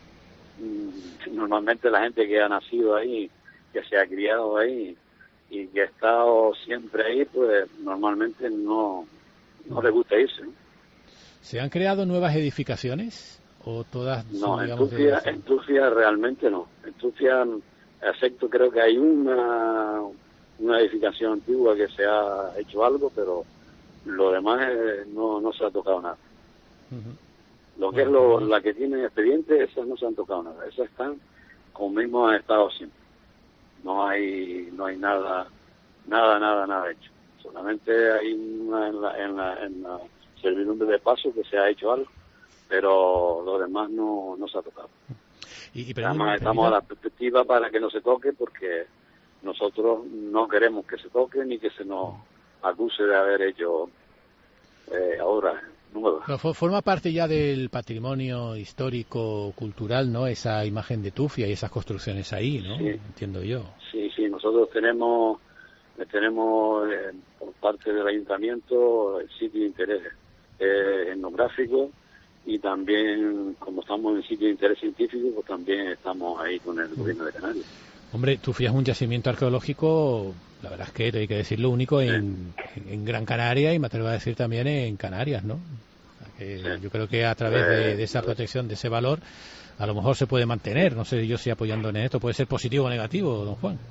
N: mmm, normalmente la gente que ha nacido ahí, que se ha criado ahí y que ha estado siempre ahí, pues normalmente no, no le gusta irse, ¿no?
B: ¿Se han creado nuevas edificaciones o todas son,
N: no,
B: digamos,
N: en Tufia,
B: de...
N: en Tufia realmente no. En Tufia, excepto creo que hay una, una edificación antigua que se ha hecho algo, pero lo demás eh, no, no se ha tocado nada. Uh-huh. Lo que bueno, es lo, la que tiene expediente, esas no se han tocado nada. Esas están como mismo han estado siempre. No hay no hay nada nada nada nada hecho. Solamente hay una en la, en la, en la servidumbre de paso que se ha hecho algo, pero lo demás no, no se ha tocado.
B: Y, y
N: Además estamos a la perspectiva para que no se toque, porque nosotros no queremos que se toque ni que se nos acuse de haber hecho eh, obras nuevas.
B: Pero forma parte ya del patrimonio histórico cultural, ¿no? Esa imagen de Tufia y esas construcciones ahí, ¿no?
N: Sí.
B: Entiendo yo.
N: Sí, sí, nosotros tenemos tenemos eh, por parte del ayuntamiento el sitio de interés eh, etnográfico, y también, como estamos en sitio de interés científico, pues también estamos ahí con el gobierno de Canarias.
B: Hombre, Tufia es un yacimiento arqueológico, la verdad es que hay que decirlo, único en, en, en Gran Canaria, y me atrevo a decir también en Canarias, ¿no? Que sí. Yo creo que a través de, de esa protección, de ese valor, a lo mejor se puede mantener. No sé yo si apoyando en esto puede ser positivo o negativo, don Juan.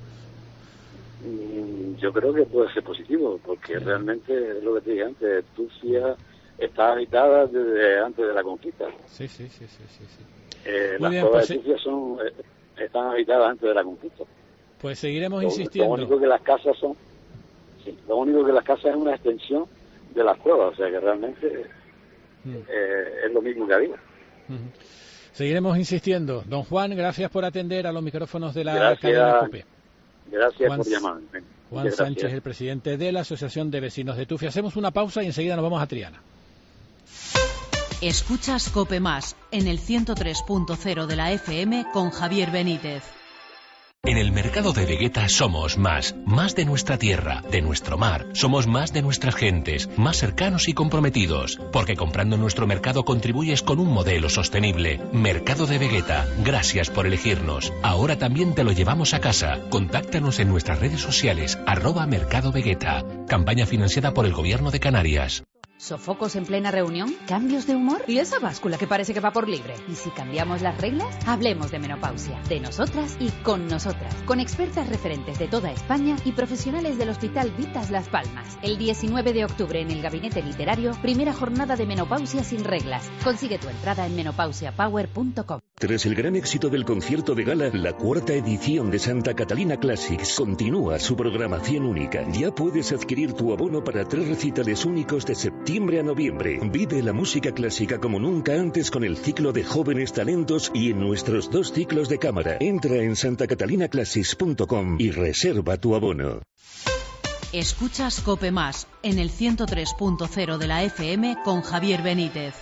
N: Yo creo que puede ser positivo, porque sí. realmente es lo que te dije antes, Tufia está habitada desde antes de la conquista.
B: Sí, sí, sí, sí, sí. sí.
N: Eh, las
B: bien,
N: cuevas
B: pues,
N: de Tufia son, eh, están habitadas antes de la conquista.
B: Pues seguiremos
N: lo,
B: insistiendo.
N: Lo único que las casas son, sí, lo único que las casas es una extensión de las cuevas, o sea que realmente mm. eh, es lo mismo que había.
B: Mm. Seguiremos insistiendo. Don Juan, gracias por atender a los micrófonos de la
N: gracias,
B: cadena COPE.
N: Gracias
B: Juan,
N: por llamarme.
B: Juan Sánchez, gracias. El presidente de la Asociación de Vecinos de Tufia. Hacemos una pausa y enseguida nos vamos a Triana.
F: Escuchas COPE Más en el ciento tres punto cero de la F M con Javier Benítez.
O: En el mercado de Vegueta somos más, más de nuestra tierra, de nuestro mar, somos más de nuestras gentes, más cercanos y comprometidos, porque comprando en nuestro mercado contribuyes con un modelo sostenible. Mercado de Vegueta, gracias por elegirnos. Ahora también te lo llevamos a casa. Contáctanos en nuestras redes sociales, arroba Mercado Vegueta. Campaña financiada por el Gobierno de Canarias.
P: ¿Sofocos en plena reunión? ¿Cambios de humor? ¿Y esa báscula que parece que va por libre? ¿Y si cambiamos las reglas? Hablemos de menopausia, de nosotras y con nosotras, con expertas referentes de toda España y profesionales del Hospital Vitas Las Palmas. El diecinueve de octubre en el Gabinete Literario, primera jornada de menopausia sin reglas. Consigue tu entrada en menopausia power punto com.
Q: Tras el gran éxito del concierto de gala, la cuarta edición de Santa Catalina Classics continúa su programación única. Ya puedes adquirir tu abono para tres recitales únicos de septiembre a noviembre. Vive la música clásica como nunca antes con el ciclo de jóvenes talentos y en nuestros dos ciclos de cámara. Entra en santa catalina classics punto com y reserva tu abono.
F: Escuchas COPE Más en el ciento tres punto cero de la F M con Javier Benítez.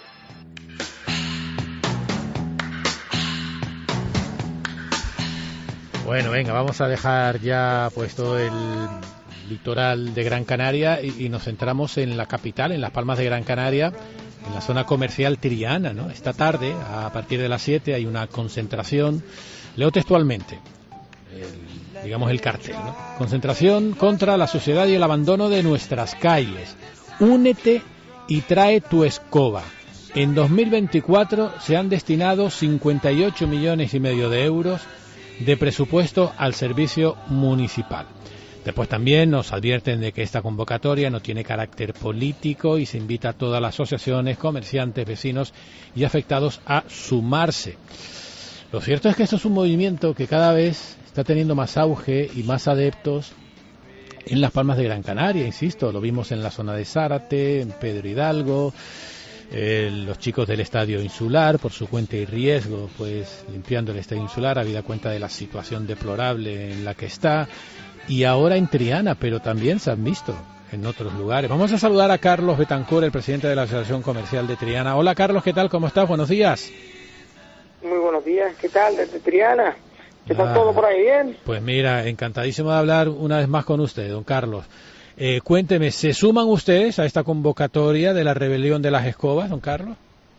B: Bueno, venga, vamos a dejar ya pues todo el litoral de Gran Canaria y, y nos centramos en la capital, en Las Palmas de Gran Canaria, en la zona comercial Triana, ¿no? Esta tarde, a partir de las siete, hay una concentración, leo textualmente, el, digamos el cartel, ¿no? Concentración contra la suciedad y el abandono de nuestras calles. Únete y trae tu escoba. En dos mil veinticuatro se han destinado cincuenta y ocho millones y medio de euros de presupuesto al servicio municipal. Después también nos advierten de que esta convocatoria no tiene carácter político y se invita a todas las asociaciones, comerciantes, vecinos y afectados a sumarse. Lo cierto es que esto es un movimiento que cada vez está teniendo más auge y más adeptos en Las Palmas de Gran Canaria, insisto, lo vimos en la zona de Zárate, en Pedro Hidalgo, eh, los chicos del Estadio Insular, por su cuenta y riesgo, pues limpiando el Estadio Insular, habida cuenta de la situación deplorable en la que está, y ahora en Triana, pero también se han visto en otros lugares. Vamos a saludar a Carlos Betancur, el presidente de la Asociación Comercial de Triana. Hola Carlos, ¿qué tal? ¿Cómo estás? Buenos días.
R: Muy buenos días, ¿qué tal? Desde Triana. ¿Qué tal ah, todo por ahí? ¿Bien?
B: Pues mira, encantadísimo de hablar una vez más con usted, don Carlos. Eh, cuénteme, ¿se suman ustedes a esta convocatoria de la rebelión de las escobas, don Carlos?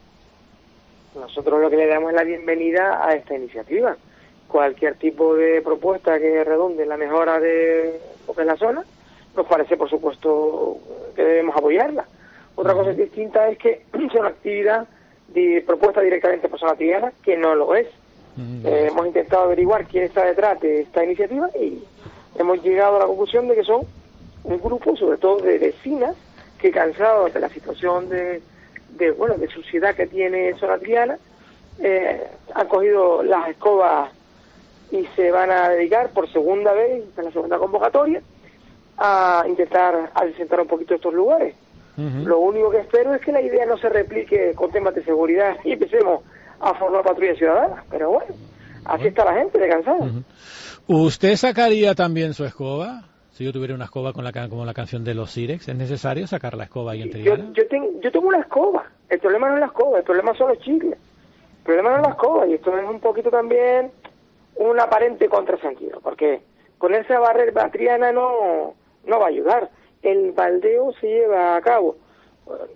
R: Nosotros lo que le damos es la bienvenida a esta iniciativa. Cualquier tipo de propuesta que redunde en la mejora de lo que es la zona, nos parece, por supuesto, que debemos apoyarla. Otra cosa distinta es que sea una actividad de propuesta directamente por zona triana, que no lo es. Mm. Eh, hemos intentado averiguar quién está detrás de esta iniciativa y hemos llegado a la conclusión de que son un grupo, sobre todo de vecinas, que cansados de la situación de, de bueno, de suciedad que tiene zona triana, eh, han cogido las escobas y se van a dedicar por segunda vez, en la segunda convocatoria, a intentar adecentar un poquito estos lugares. Uh-huh. Lo único que espero es que la idea no se replique con temas de seguridad y empecemos a formar patrullas ciudadanas, pero bueno, así está la gente de cansada.
B: Uh-huh. ¿Usted sacaría también su escoba? Si yo tuviera una escoba con la como la canción de los Sirex, ¿es necesario sacar la escoba ahí en Triana?
R: Yo, yo, tengo, yo tengo una escoba, el problema no es la escoba, el problema son los chicles, el problema no es la escoba, y esto es un poquito también un aparente contrasentido, porque ponerse a barrer la Triana no, no va a ayudar. El baldeo se lleva a cabo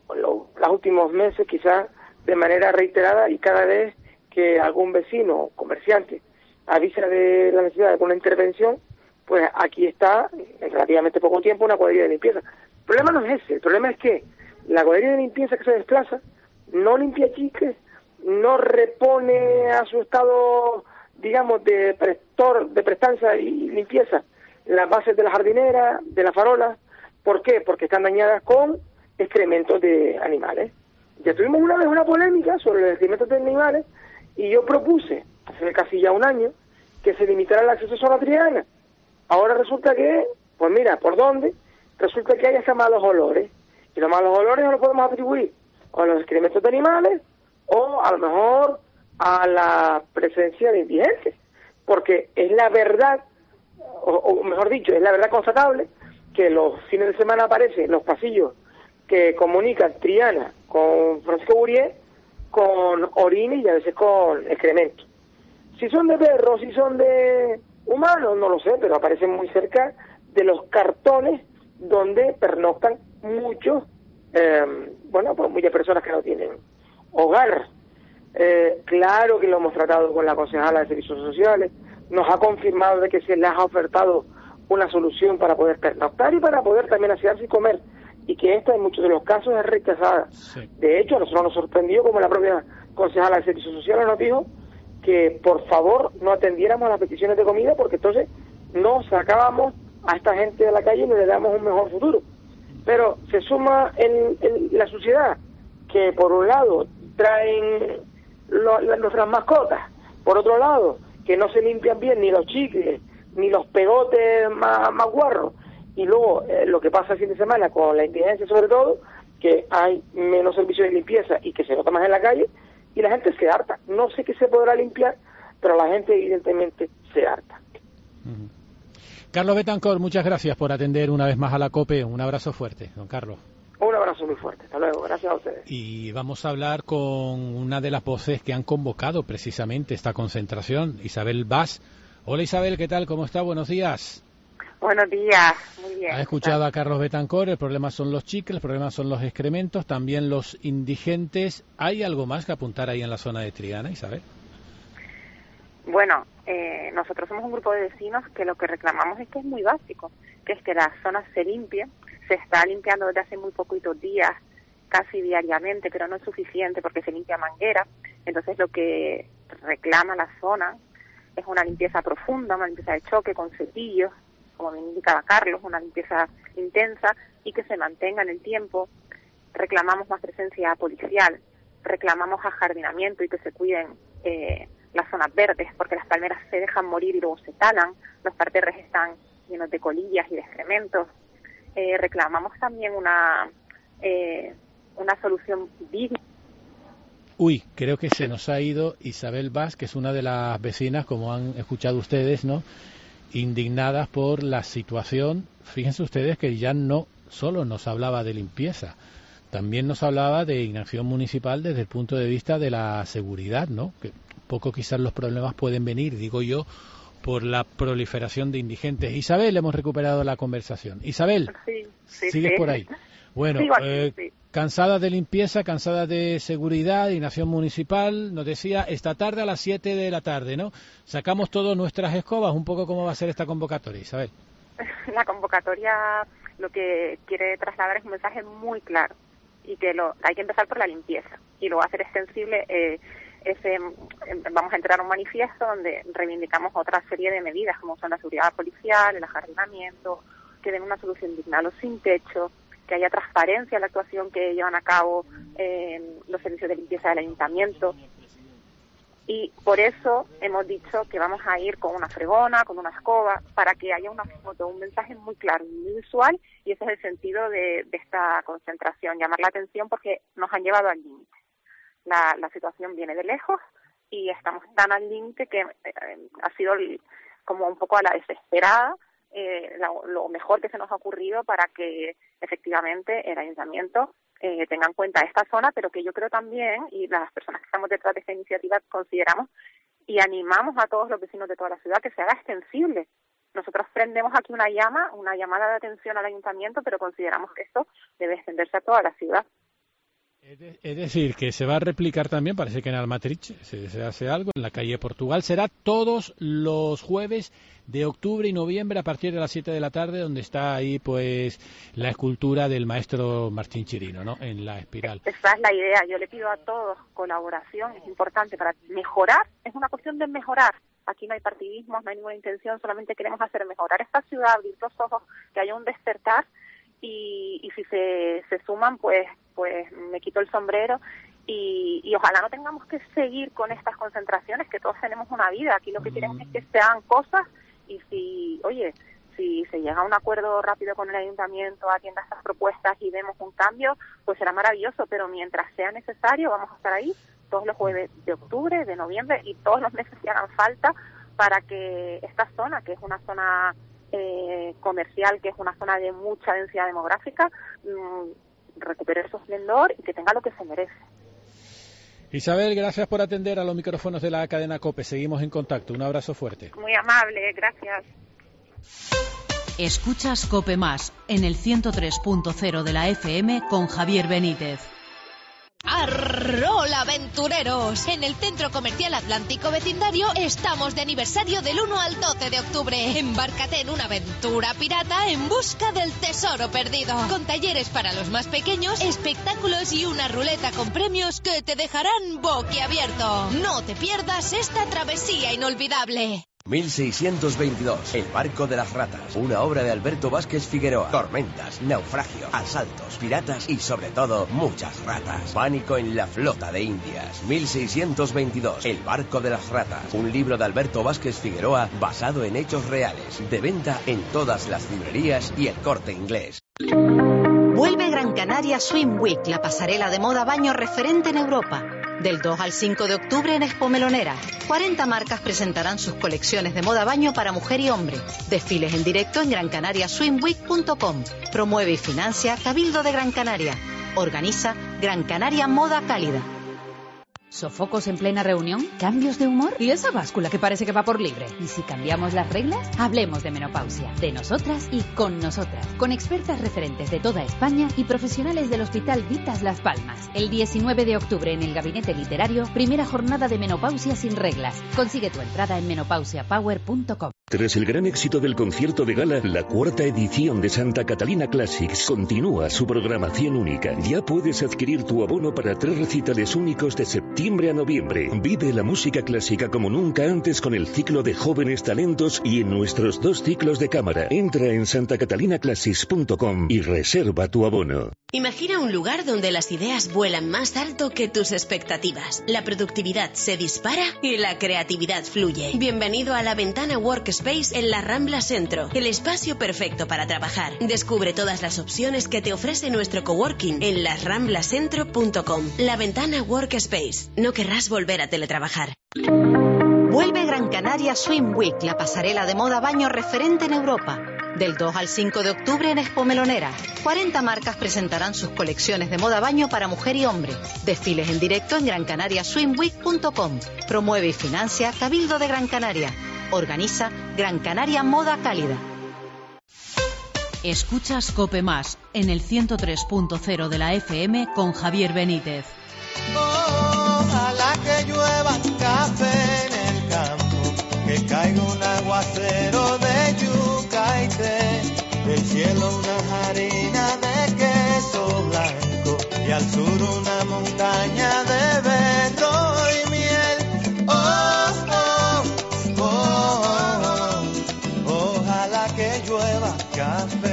R: lo, los últimos meses, quizás de manera reiterada, y cada vez que algún vecino o comerciante avisa de la necesidad de alguna intervención, pues aquí está, en relativamente poco tiempo, una cuadrilla de limpieza. El problema no es ese, el problema es que la cuadrilla de limpieza que se desplaza no limpia chiques, no repone a su estado, digamos, de prestor, de prestancia y limpieza las bases de la jardinera, de las farolas. ¿Por qué? Porque están dañadas con excrementos de animales. Ya tuvimos una vez una polémica sobre los excrementos de animales y yo propuse, hace casi ya un año, que se limitara el acceso a zona triana. Ahora resulta que, pues mira, ¿por dónde? Resulta que hay hasta malos olores. Y los malos olores no los podemos atribuir a los excrementos de animales o a lo mejor a la presencia de indigentes. Porque es la verdad, o, o mejor dicho, es la verdad constatable que los fines de semana aparecen en los pasillos que comunican Triana con Francisco Burié con orines y a veces con excrementos. Si son de perros, si son de humanos, no lo sé, pero aparecen muy cerca de los cartones donde pernoctan muchos, eh, bueno, pues muchas personas que no tienen hogar. Eh, claro que lo hemos tratado con la concejala de Servicios Sociales, nos ha confirmado de que se les ha ofertado una solución para poder pernoctar y para poder también asearse y comer, y que esta en muchos de los casos es rechazada. Sí. De hecho, a nosotros nos sorprendió como la propia concejala de Servicios Sociales nos dijo que por favor no atendiéramos a las peticiones de comida porque entonces no sacábamos a esta gente de la calle y no le damos un mejor futuro. Pero se suma el, el, la suciedad, que por un lado traen lo, la, nuestras mascotas, por otro lado que no se limpian bien ni los chicles ni los pegotes más, más guarros, y luego eh, lo que pasa el fin de semana con la indigencia sobre todo, que hay menos servicios de limpieza y que se nota más en la calle, y la gente se harta. No sé qué se podrá limpiar, pero la gente evidentemente se harta.
B: Uh-huh. Carlos Betancor, muchas gracias por atender una vez más a la COPE. Un abrazo fuerte, don Carlos.
R: Un abrazo muy fuerte. Hasta luego. Gracias a ustedes.
B: Y vamos a hablar con una de las voces que han convocado precisamente esta concentración, Isabel Bas. Hola Isabel, ¿qué tal? ¿Cómo está? Buenos días.
S: Buenos días, muy bien.
B: Ha escuchado a Carlos Betancor, el problema son los chicles, el problema son los excrementos, también los indigentes. ¿Hay algo más que apuntar ahí en la zona de Triana, Isabel?
S: Bueno, eh, nosotros somos un grupo de vecinos que lo que reclamamos es que es muy básico, que es que la zona se limpie. Se está limpiando desde hace muy poquitos días, casi diariamente, pero no es suficiente porque se limpia manguera. Entonces lo que reclama la zona es una limpieza profunda, una limpieza de choque con cepillos, como me indicaba Carlos, una limpieza intensa y que se mantenga en el tiempo. Reclamamos más presencia policial, reclamamos ajardinamiento y que se cuiden eh, las zonas verdes, porque las palmeras se dejan morir y luego se talan, los parterres están llenos de colillas y de excrementos. Eh, reclamamos también una eh, una solución digna.
B: Uy, creo que se nos ha ido Isabel Bas, que es una de las vecinas, como han escuchado ustedes, ¿no?, indignadas por la situación. Fíjense ustedes que ya no solo nos hablaba de limpieza, también nos hablaba de inacción municipal desde el punto de vista de la seguridad, ¿no? Que poco quizás los problemas pueden venir, digo yo, por la proliferación de indigentes. Isabel, hemos recuperado la conversación. Isabel,
S: sí, sí,
B: ¿sigues
S: sí.
B: por ahí? Bueno,
S: Sigo aquí,
B: eh,
S: sí.
B: cansada de limpieza, cansada de seguridad, inacción municipal, nos decía esta tarde a las siete de la tarde, ¿no? Sacamos todas nuestras escobas, un poco cómo va a ser esta convocatoria, Isabel.
S: La convocatoria lo que quiere trasladar es un mensaje muy claro y que lo hay que empezar por la limpieza y lo va a hacer extensible. Eh, ese vamos a entrar a un manifiesto donde reivindicamos otra serie de medidas como son la seguridad policial, el ajardinamiento, que den una solución digna a los sin techo, que haya transparencia en la actuación que llevan a cabo eh, los servicios de limpieza del ayuntamiento. Y por eso hemos dicho que vamos a ir con una fregona, con una escoba, para que haya una foto, un mensaje muy claro, muy visual, y ese es el sentido de, de esta concentración, llamar la atención porque nos han llevado al límite. La, la situación viene de lejos y estamos tan al límite que eh, ha sido el, como un poco a la desesperada eh, la, lo mejor que se nos ha ocurrido para que efectivamente el ayuntamiento eh, tenga en cuenta esta zona, pero que yo creo también, y las personas que estamos detrás de esta iniciativa consideramos y animamos a todos los vecinos de toda la ciudad que se haga extensible. Nosotros prendemos aquí una llama, una llamada de atención al ayuntamiento, pero consideramos que esto debe extenderse a toda la ciudad.
B: Es decir, que se va a replicar también, parece que en Almatriche se, se hace algo, en la calle Portugal. Será todos los jueves de octubre y noviembre a partir de las siete de la tarde, donde está ahí pues la escultura del maestro Martín Chirino, ¿no? En la espiral.
S: Esa es la idea. Yo le pido a todos colaboración, es importante para mejorar, es una cuestión de mejorar. Aquí no hay partidismo, no hay ninguna intención, solamente queremos hacer mejorar esta ciudad, abrir los ojos, que haya un despertar. Y, y si se, se suman, pues pues me quito el sombrero y, y ojalá no tengamos que seguir con estas concentraciones, que todos tenemos una vida. Aquí lo que queremos es que se hagan cosas y si, oye, si se llega a un acuerdo rápido con el ayuntamiento, atienda estas propuestas y vemos un cambio, pues será maravilloso, pero mientras sea necesario vamos a estar ahí todos los jueves de octubre, de noviembre y todos los meses que hagan falta para que esta zona, que es una zona eh, comercial, que es una zona de mucha densidad demográfica, mmm, recupere su esplendor y que tenga lo que se merece.
B: Isabel, gracias por atender a los micrófonos de la cadena COPE. Seguimos en contacto. Un abrazo fuerte.
S: Muy amable, gracias.
F: Escuchas COPE Más en el ciento tres punto cero de la F M con Javier Benítez.
T: ¡Arrola, aventureros! En el Centro Comercial Atlántico Vecindario estamos de aniversario del uno al doce de octubre. Embárcate en una aventura pirata en busca del tesoro perdido. Con talleres para los más pequeños, espectáculos y una ruleta con premios que te dejarán boquiabierto. No te pierdas esta travesía inolvidable.
H: mil seiscientos veintidós, El barco de las ratas, una obra de Alberto Vázquez Figueroa. Tormentas, naufragio, asaltos, piratas y sobre todo muchas ratas. Pánico en la flota de Indias. mil seiscientos veintidós, El barco de las ratas, un libro de Alberto Vázquez Figueroa basado en hechos reales. De venta en todas las librerías y El Corte Inglés.
U: Vuelve Gran Canaria Swim Week, la pasarela de moda baño referente en Europa. Del dos al cinco de octubre en Expo Melonera, cuarenta marcas presentarán sus colecciones de moda baño para mujer y hombre. Desfiles en directo en gran canaria swim week punto com. Promueve y financia Cabildo de Gran Canaria. Organiza Gran Canaria Moda Cálida.
P: ¿Sofocos en plena reunión? ¿Cambios de humor? ¿Y esa báscula que parece que va por libre? ¿Y si cambiamos las reglas? Hablemos de menopausia, de nosotras y con nosotras, con expertas referentes de toda España y profesionales del Hospital Vitas Las Palmas. El diecinueve de octubre en el Gabinete Literario, primera jornada de menopausia sin reglas. Consigue tu entrada en menopausia power punto com.
Q: Tras el gran éxito del concierto de gala, la cuarta edición de Santa Catalina Classics continúa su programación única. Ya puedes adquirir tu abono para tres recitales únicos de septiembre a noviembre. Vive la música clásica como nunca antes con el ciclo de jóvenes talentos y en nuestros dos ciclos de cámara. Entra en santa catalina classics punto com y reserva tu abono.
V: Imagina un lugar donde las ideas vuelan más alto que tus expectativas. La productividad se dispara y la creatividad fluye. Bienvenido a la Ventana Workspace en la Rambla Centro, el espacio perfecto para trabajar. Descubre todas las opciones que te ofrece nuestro coworking en la rambla centro punto com. La Ventana Workspace. No querrás volver a teletrabajar.
U: Vuelve Gran Canaria Swim Week, la pasarela de moda baño referente en Europa. Del dos al cinco de octubre en Expo Melonera, cuarenta marcas presentarán sus colecciones de moda baño para mujer y hombre. Desfiles en directo en gran canaria swim week punto com. Promueve y financia Cabildo de Gran Canaria. Organiza Gran Canaria Moda Cálida.
F: Escuchas COPE Más en el ciento tres punto cero de la F M con Javier Benítez.
E: Ojalá que llueva café en el campo, que caiga un aguacero de yuca y té, del cielo una harina de queso blanco y al sur una montaña de berro y miel. Oh, oh, oh, oh, ojalá que llueva café.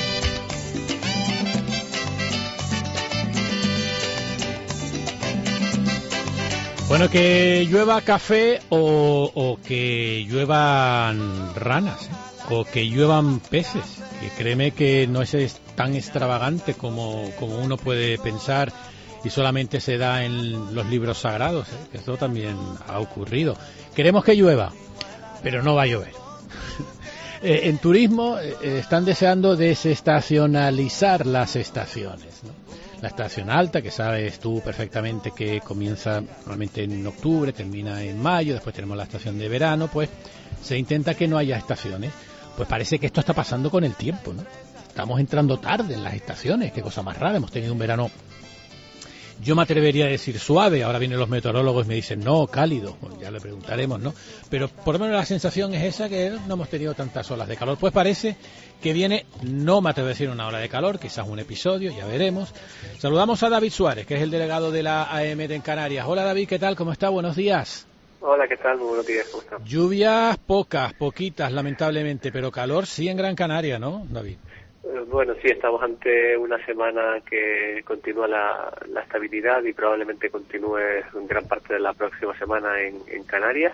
B: Bueno, que llueva café o, o que lluevan ranas, ¿eh? O que lluevan peces, que créeme que no es tan extravagante como, como uno puede pensar y solamente se da en los libros sagrados, ¿eh? Que esto también ha ocurrido. Queremos que llueva, pero no va a llover. eh, en turismo eh, están deseando desestacionalizar las estaciones, ¿no? La estación alta, que sabes tú perfectamente que comienza normalmente en octubre, termina en mayo, después tenemos la estación de verano, pues se intenta que no haya estaciones. Pues parece que esto está pasando con el tiempo, ¿no? Estamos entrando tarde en las estaciones, qué cosa más rara, hemos tenido un verano Yo me atrevería a decir suave, ahora vienen los meteorólogos y me dicen no, cálido, bueno, ya le preguntaremos, ¿no? Pero por lo menos la sensación es esa, que no hemos tenido tantas olas de calor. Pues parece que viene, no me atrevo a decir una ola de calor, quizás un episodio, ya veremos. Saludamos a David Suárez, que es el delegado de la A M de en Canarias. Hola David, ¿qué tal? ¿Cómo está? Buenos días.
A: Hola, ¿qué tal? Muy buenos días, ¿cómo están?
B: Lluvias pocas, poquitas, lamentablemente, pero calor sí en Gran Canaria, ¿no, David?
A: Bueno, sí, estamos ante una semana que continúa la, la estabilidad y probablemente continúe en gran parte de la próxima semana en, en Canarias.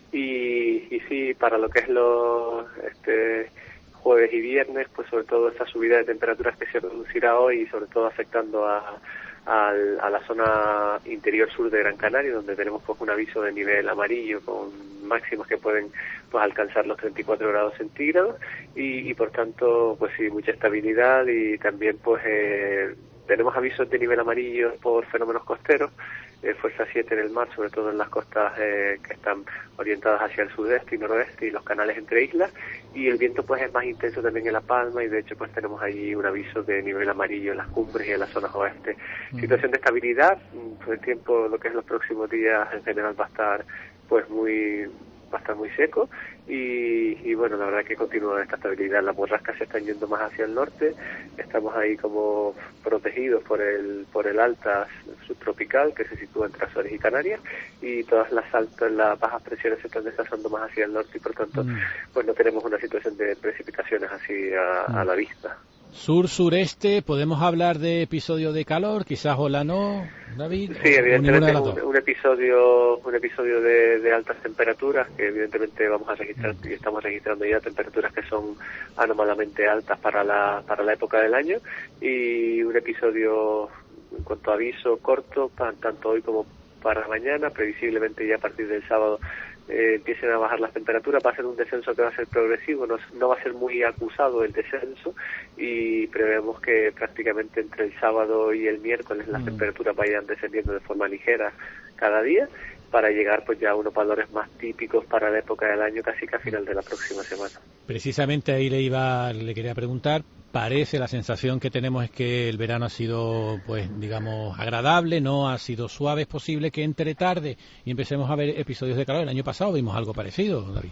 A: Y, y sí, para lo que es los este, jueves y viernes, pues sobre todo esa subida de temperaturas que se reducirá hoy y sobre todo afectando a, a, a la zona interior sur de Gran Canaria, donde tenemos pues un aviso de nivel amarillo con máximos que pueden pues alcanzar los treinta y cuatro grados centígrados y, y por tanto pues sí, mucha estabilidad y también pues eh, tenemos avisos de nivel amarillo por fenómenos costeros, eh, fuerza siete en el mar, sobre todo en las costas eh, que están orientadas hacia el sudeste y noroeste y los canales entre islas, y el viento pues es más intenso también en La Palma y de hecho pues tenemos allí un aviso de nivel amarillo en las cumbres y en las zonas oeste. Mm. Situación de estabilidad, pues el tiempo, lo que es los próximos días en general va a estar pues muy va a estar muy seco y, y bueno, la verdad que continúa esta estabilidad. Las borrascas se están yendo más hacia el norte, estamos ahí como protegidos por el por el alta subtropical que se sitúa entre Azores y Canarias y todas las altas, las bajas presiones se están desplazando más hacia el norte y por tanto mm. pues no tenemos una situación de precipitaciones así a, mm. a la vista.
B: Sur-sureste, ¿podemos hablar de episodio de calor? Quizás ola no, David.
A: Sí, evidentemente un, un episodio un episodio de, de altas temperaturas, que evidentemente vamos a registrar y estamos registrando ya temperaturas que son anómalamente altas para la para la época del año, y un episodio en cuanto a aviso corto, tanto hoy como para mañana, previsiblemente ya a partir del sábado Eh, empiecen a bajar las temperaturas. Va a ser un descenso que va a ser progresivo, no, no va a ser muy acusado el descenso y prevemos que prácticamente entre el sábado y el miércoles las mm. temperaturas vayan descendiendo de forma ligera cada día para llegar pues ya a unos valores más típicos para la época del año, casi que a final de la próxima semana.
B: Precisamente ahí le iba, le quería preguntar, parece, la sensación que tenemos es que el verano ha sido, pues digamos, agradable, no ha sido suave. Es posible que entre tarde y empecemos a ver episodios de calor. El año pasado vimos algo parecido, David.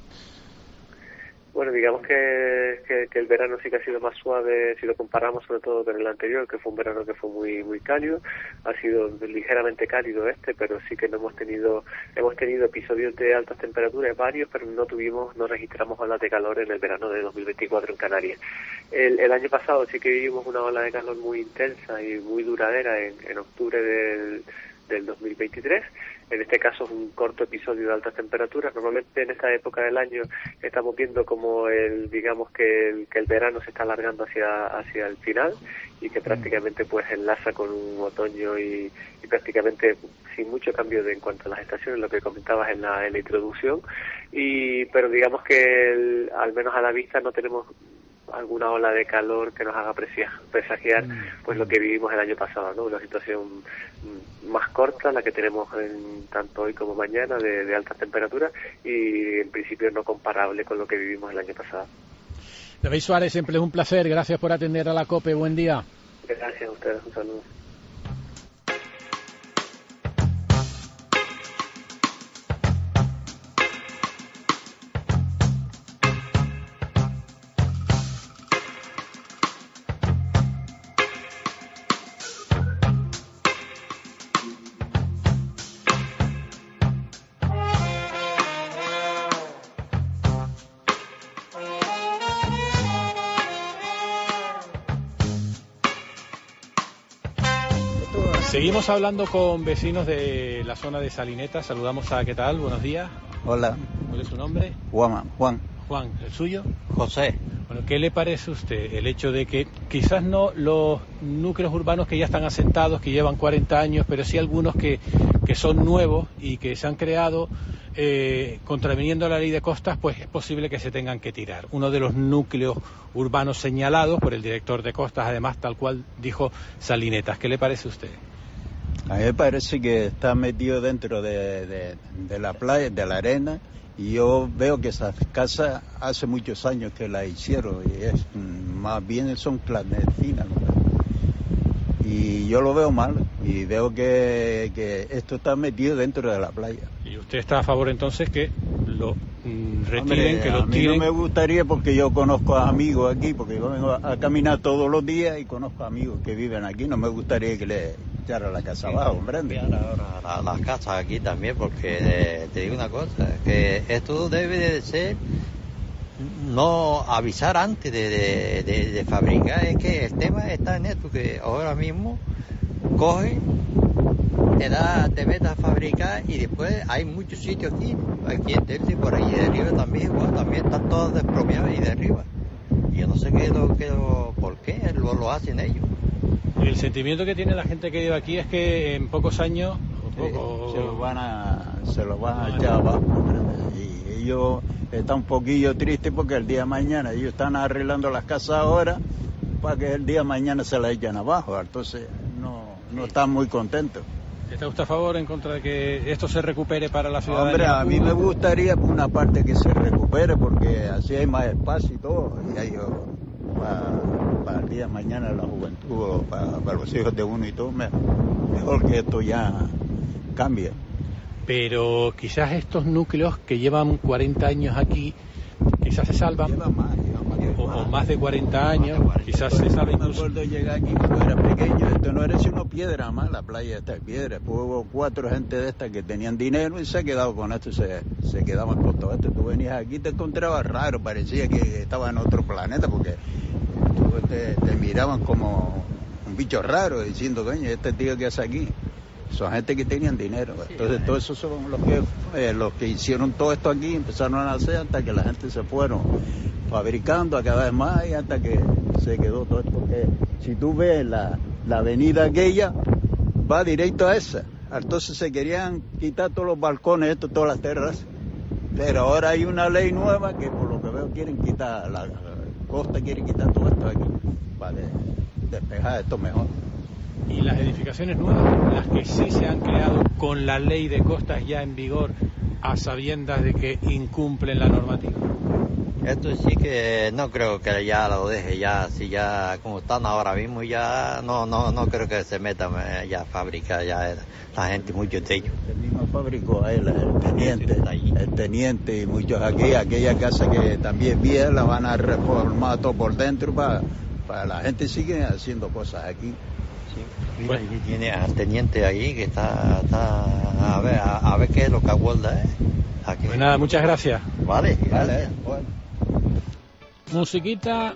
A: Bueno, digamos que, que, que el verano sí que ha sido más suave si lo comparamos sobre todo con el anterior, que fue un verano que fue muy muy cálido. Ha sido ligeramente cálido este, pero sí que no hemos tenido hemos tenido episodios de altas temperaturas varios, pero no tuvimos no registramos olas de calor en el verano de dos mil veinticuatro en Canarias. El, el año pasado sí que vivimos una ola de calor muy intensa y muy duradera en, en octubre del del dos mil veintitrés. En este caso es un corto episodio de altas temperaturas. Normalmente en esta época del año estamos viendo como el, digamos que el, que el verano se está alargando hacia hacia el final y que prácticamente pues enlaza con un otoño y, y prácticamente sin mucho cambio de, en cuanto a las estaciones, lo que comentabas en la, en la introducción. Y pero digamos que el, al menos a la vista no tenemos alguna ola de calor que nos haga presagiar pues lo que vivimos el año pasado, ¿no? Una situación más corta, la que tenemos en, tanto hoy como mañana, de, de altas temperaturas y en principio no comparable con lo que vivimos el año pasado.
B: David Suárez, siempre es un placer, gracias por atender a la COPE, buen día.
A: Gracias a ustedes, un saludo.
B: Seguimos hablando con vecinos de la zona de Salineta. Saludamos a, ¿qué tal? Buenos días.
C: Hola.
B: ¿Cuál es su nombre?
C: Juan. Juan.
B: Juan, ¿el suyo?
C: José.
B: Bueno, ¿qué le parece a usted el hecho de que quizás no los núcleos urbanos que ya están asentados, que llevan cuarenta años, pero sí algunos que, que son nuevos y que se han creado eh, contraviniendo la ley de costas, pues es posible que se tengan que tirar? Uno de los núcleos urbanos señalados por el director de costas, además, tal cual dijo Salinetas. ¿Qué le parece a usted?
C: A mí me parece que está metido dentro de, de, de la playa, de la arena, y yo veo que esas casas hace muchos años que las hicieron y es más bien son clandestinas, ¿no? y yo lo veo mal y veo que, que esto está metido dentro de la playa.
B: ¿Y usted está a favor entonces que lo mm, retiren,
C: Hombre,
B: que lo
C: a mí
B: tiren?
C: no me gustaría porque yo conozco a amigos aquí, porque yo vengo a caminar todos los días y conozco a amigos que viven aquí, no me gustaría que le echara la casa abajo, ¿comprende?
D: Ahora la, las casas aquí también, porque eh, te digo una cosa, que esto debe de ser no avisar antes de, de, de, de fabricar. Es que el tema está en esto, que ahora mismo coge, te da, te metes a fabricar y después hay muchos sitios aquí, aquí en Telde, por ahí de arriba también, igual, también están todos despropiados ahí de arriba. Yo no sé qué lo, qué lo, por qué lo, lo hacen ellos.
B: El sentimiento que tiene la gente que vive aquí es que en pocos años
C: sí, poco, se lo van a se lo van a echar abajo, y ellos están un poquillo tristes porque el día de mañana ellos están arreglando las casas ahora para que el día de mañana se las echen abajo, entonces no no están muy contentos.
B: ¿Está usted a favor o en contra de que esto se recupere para la ciudadanía?
C: Hombre, a mí me gustaría por una parte que se recupere porque así hay más espacio y todo, y hay, para, para el día de mañana la juventud, para, para los hijos de uno y todo, mejor que esto ya cambie.
B: Pero quizás estos núcleos que llevan cuarenta años aquí, quizás se salvan.
C: Lleva más, lleva más,
B: o, o más de cuarenta años, quizás se salvan.
C: Me acuerdo de llegar aquí cuando era pequeño, esto no era sino piedra más, la playa esta es piedra. Después hubo cuatro gente de estas que tenían dinero y se ha quedado con esto, se, se quedaban con todo esto. Tú venías aquí, te encontrabas raro, parecía que estaba en otro planeta porque tú te, te miraban como un bicho raro diciendo, coño, este tío que hace aquí. Son gente que tenían dinero, entonces sí, todos esos son los que eh, los que hicieron todo esto aquí, empezaron a nacer hasta que la gente se fueron fabricando a cada vez más y hasta que se quedó todo esto, porque si tú ves la, la avenida aquella, va directo a esa, entonces se querían quitar todos los balcones, esto, todas las terrazas, pero ahora hay una ley nueva que por lo que veo quieren quitar, la, la costa quiere quitar todo esto aquí, para despejar esto mejor.
B: Y las edificaciones nuevas, las que sí se han creado con la ley de costas ya en vigor, a sabiendas de que incumplen la normativa.
D: Esto sí que no creo que ya lo deje, ya si ya como están ahora mismo, ya no no no creo que se metan ya a fabricar ya la gente, muchos de ellos.
C: El mismo fabricó él, el teniente, el teniente y muchos aquí, aquella casa que también vieja la van a reformar todo por dentro para, para la gente sigue haciendo cosas aquí.
D: Mira, aquí tiene al teniente ahí que está, está a ver a, a ver qué es lo que aguarda, ¿eh? Aquí.
B: Pues nada, muchas gracias.
D: Vale,
C: vale. Bueno.
B: Musiquita.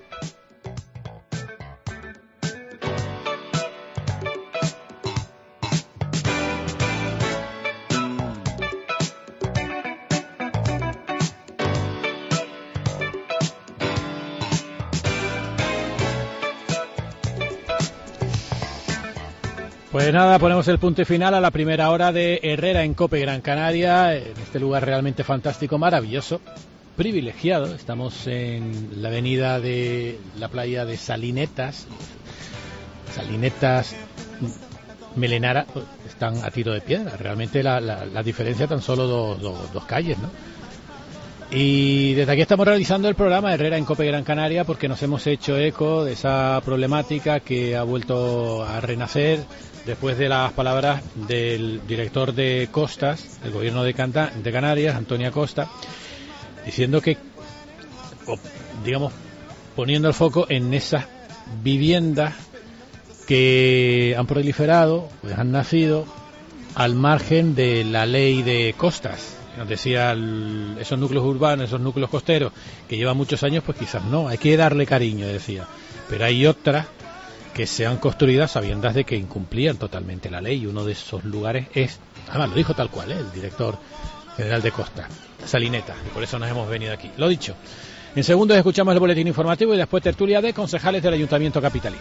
B: Pues nada, ponemos el punto final a la primera hora de Herrera en Cope Gran Canaria, en este lugar realmente fantástico, maravilloso, privilegiado. Estamos en la avenida de la playa de Salinetas, Salinetas Melenara, están a tiro de piedra, realmente la, la, la diferencia tan solo dos, dos, dos calles, ¿no? Y desde aquí estamos realizando el programa Herrera en Cope Gran Canaria porque nos hemos hecho eco de esa problemática que ha vuelto a renacer después de las palabras del director de Costas, del gobierno de, Canta, de Canarias, Antonio Costa, diciendo que, digamos, poniendo el foco en esas viviendas que han proliferado, pues han nacido al margen de la ley de costas. Nos decía el, esos núcleos urbanos, esos núcleos costeros que llevan muchos años, pues quizás no, hay que darle cariño, decía. Pero hay otras que se han construido a sabiendas de que incumplían totalmente la ley, y uno de esos lugares es, además lo dijo tal cual, ¿eh? El director general de Costa, Salineta, y por eso nos hemos venido aquí. Lo dicho, en segundos escuchamos el boletín informativo y después tertulia de concejales del Ayuntamiento capitalino.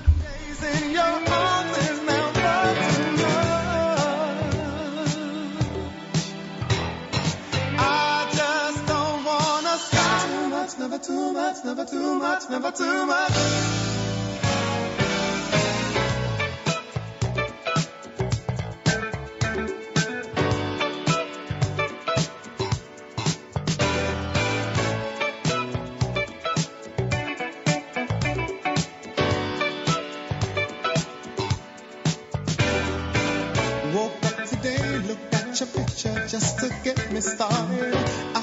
E: Never too much, never too much, never too much.
G: me start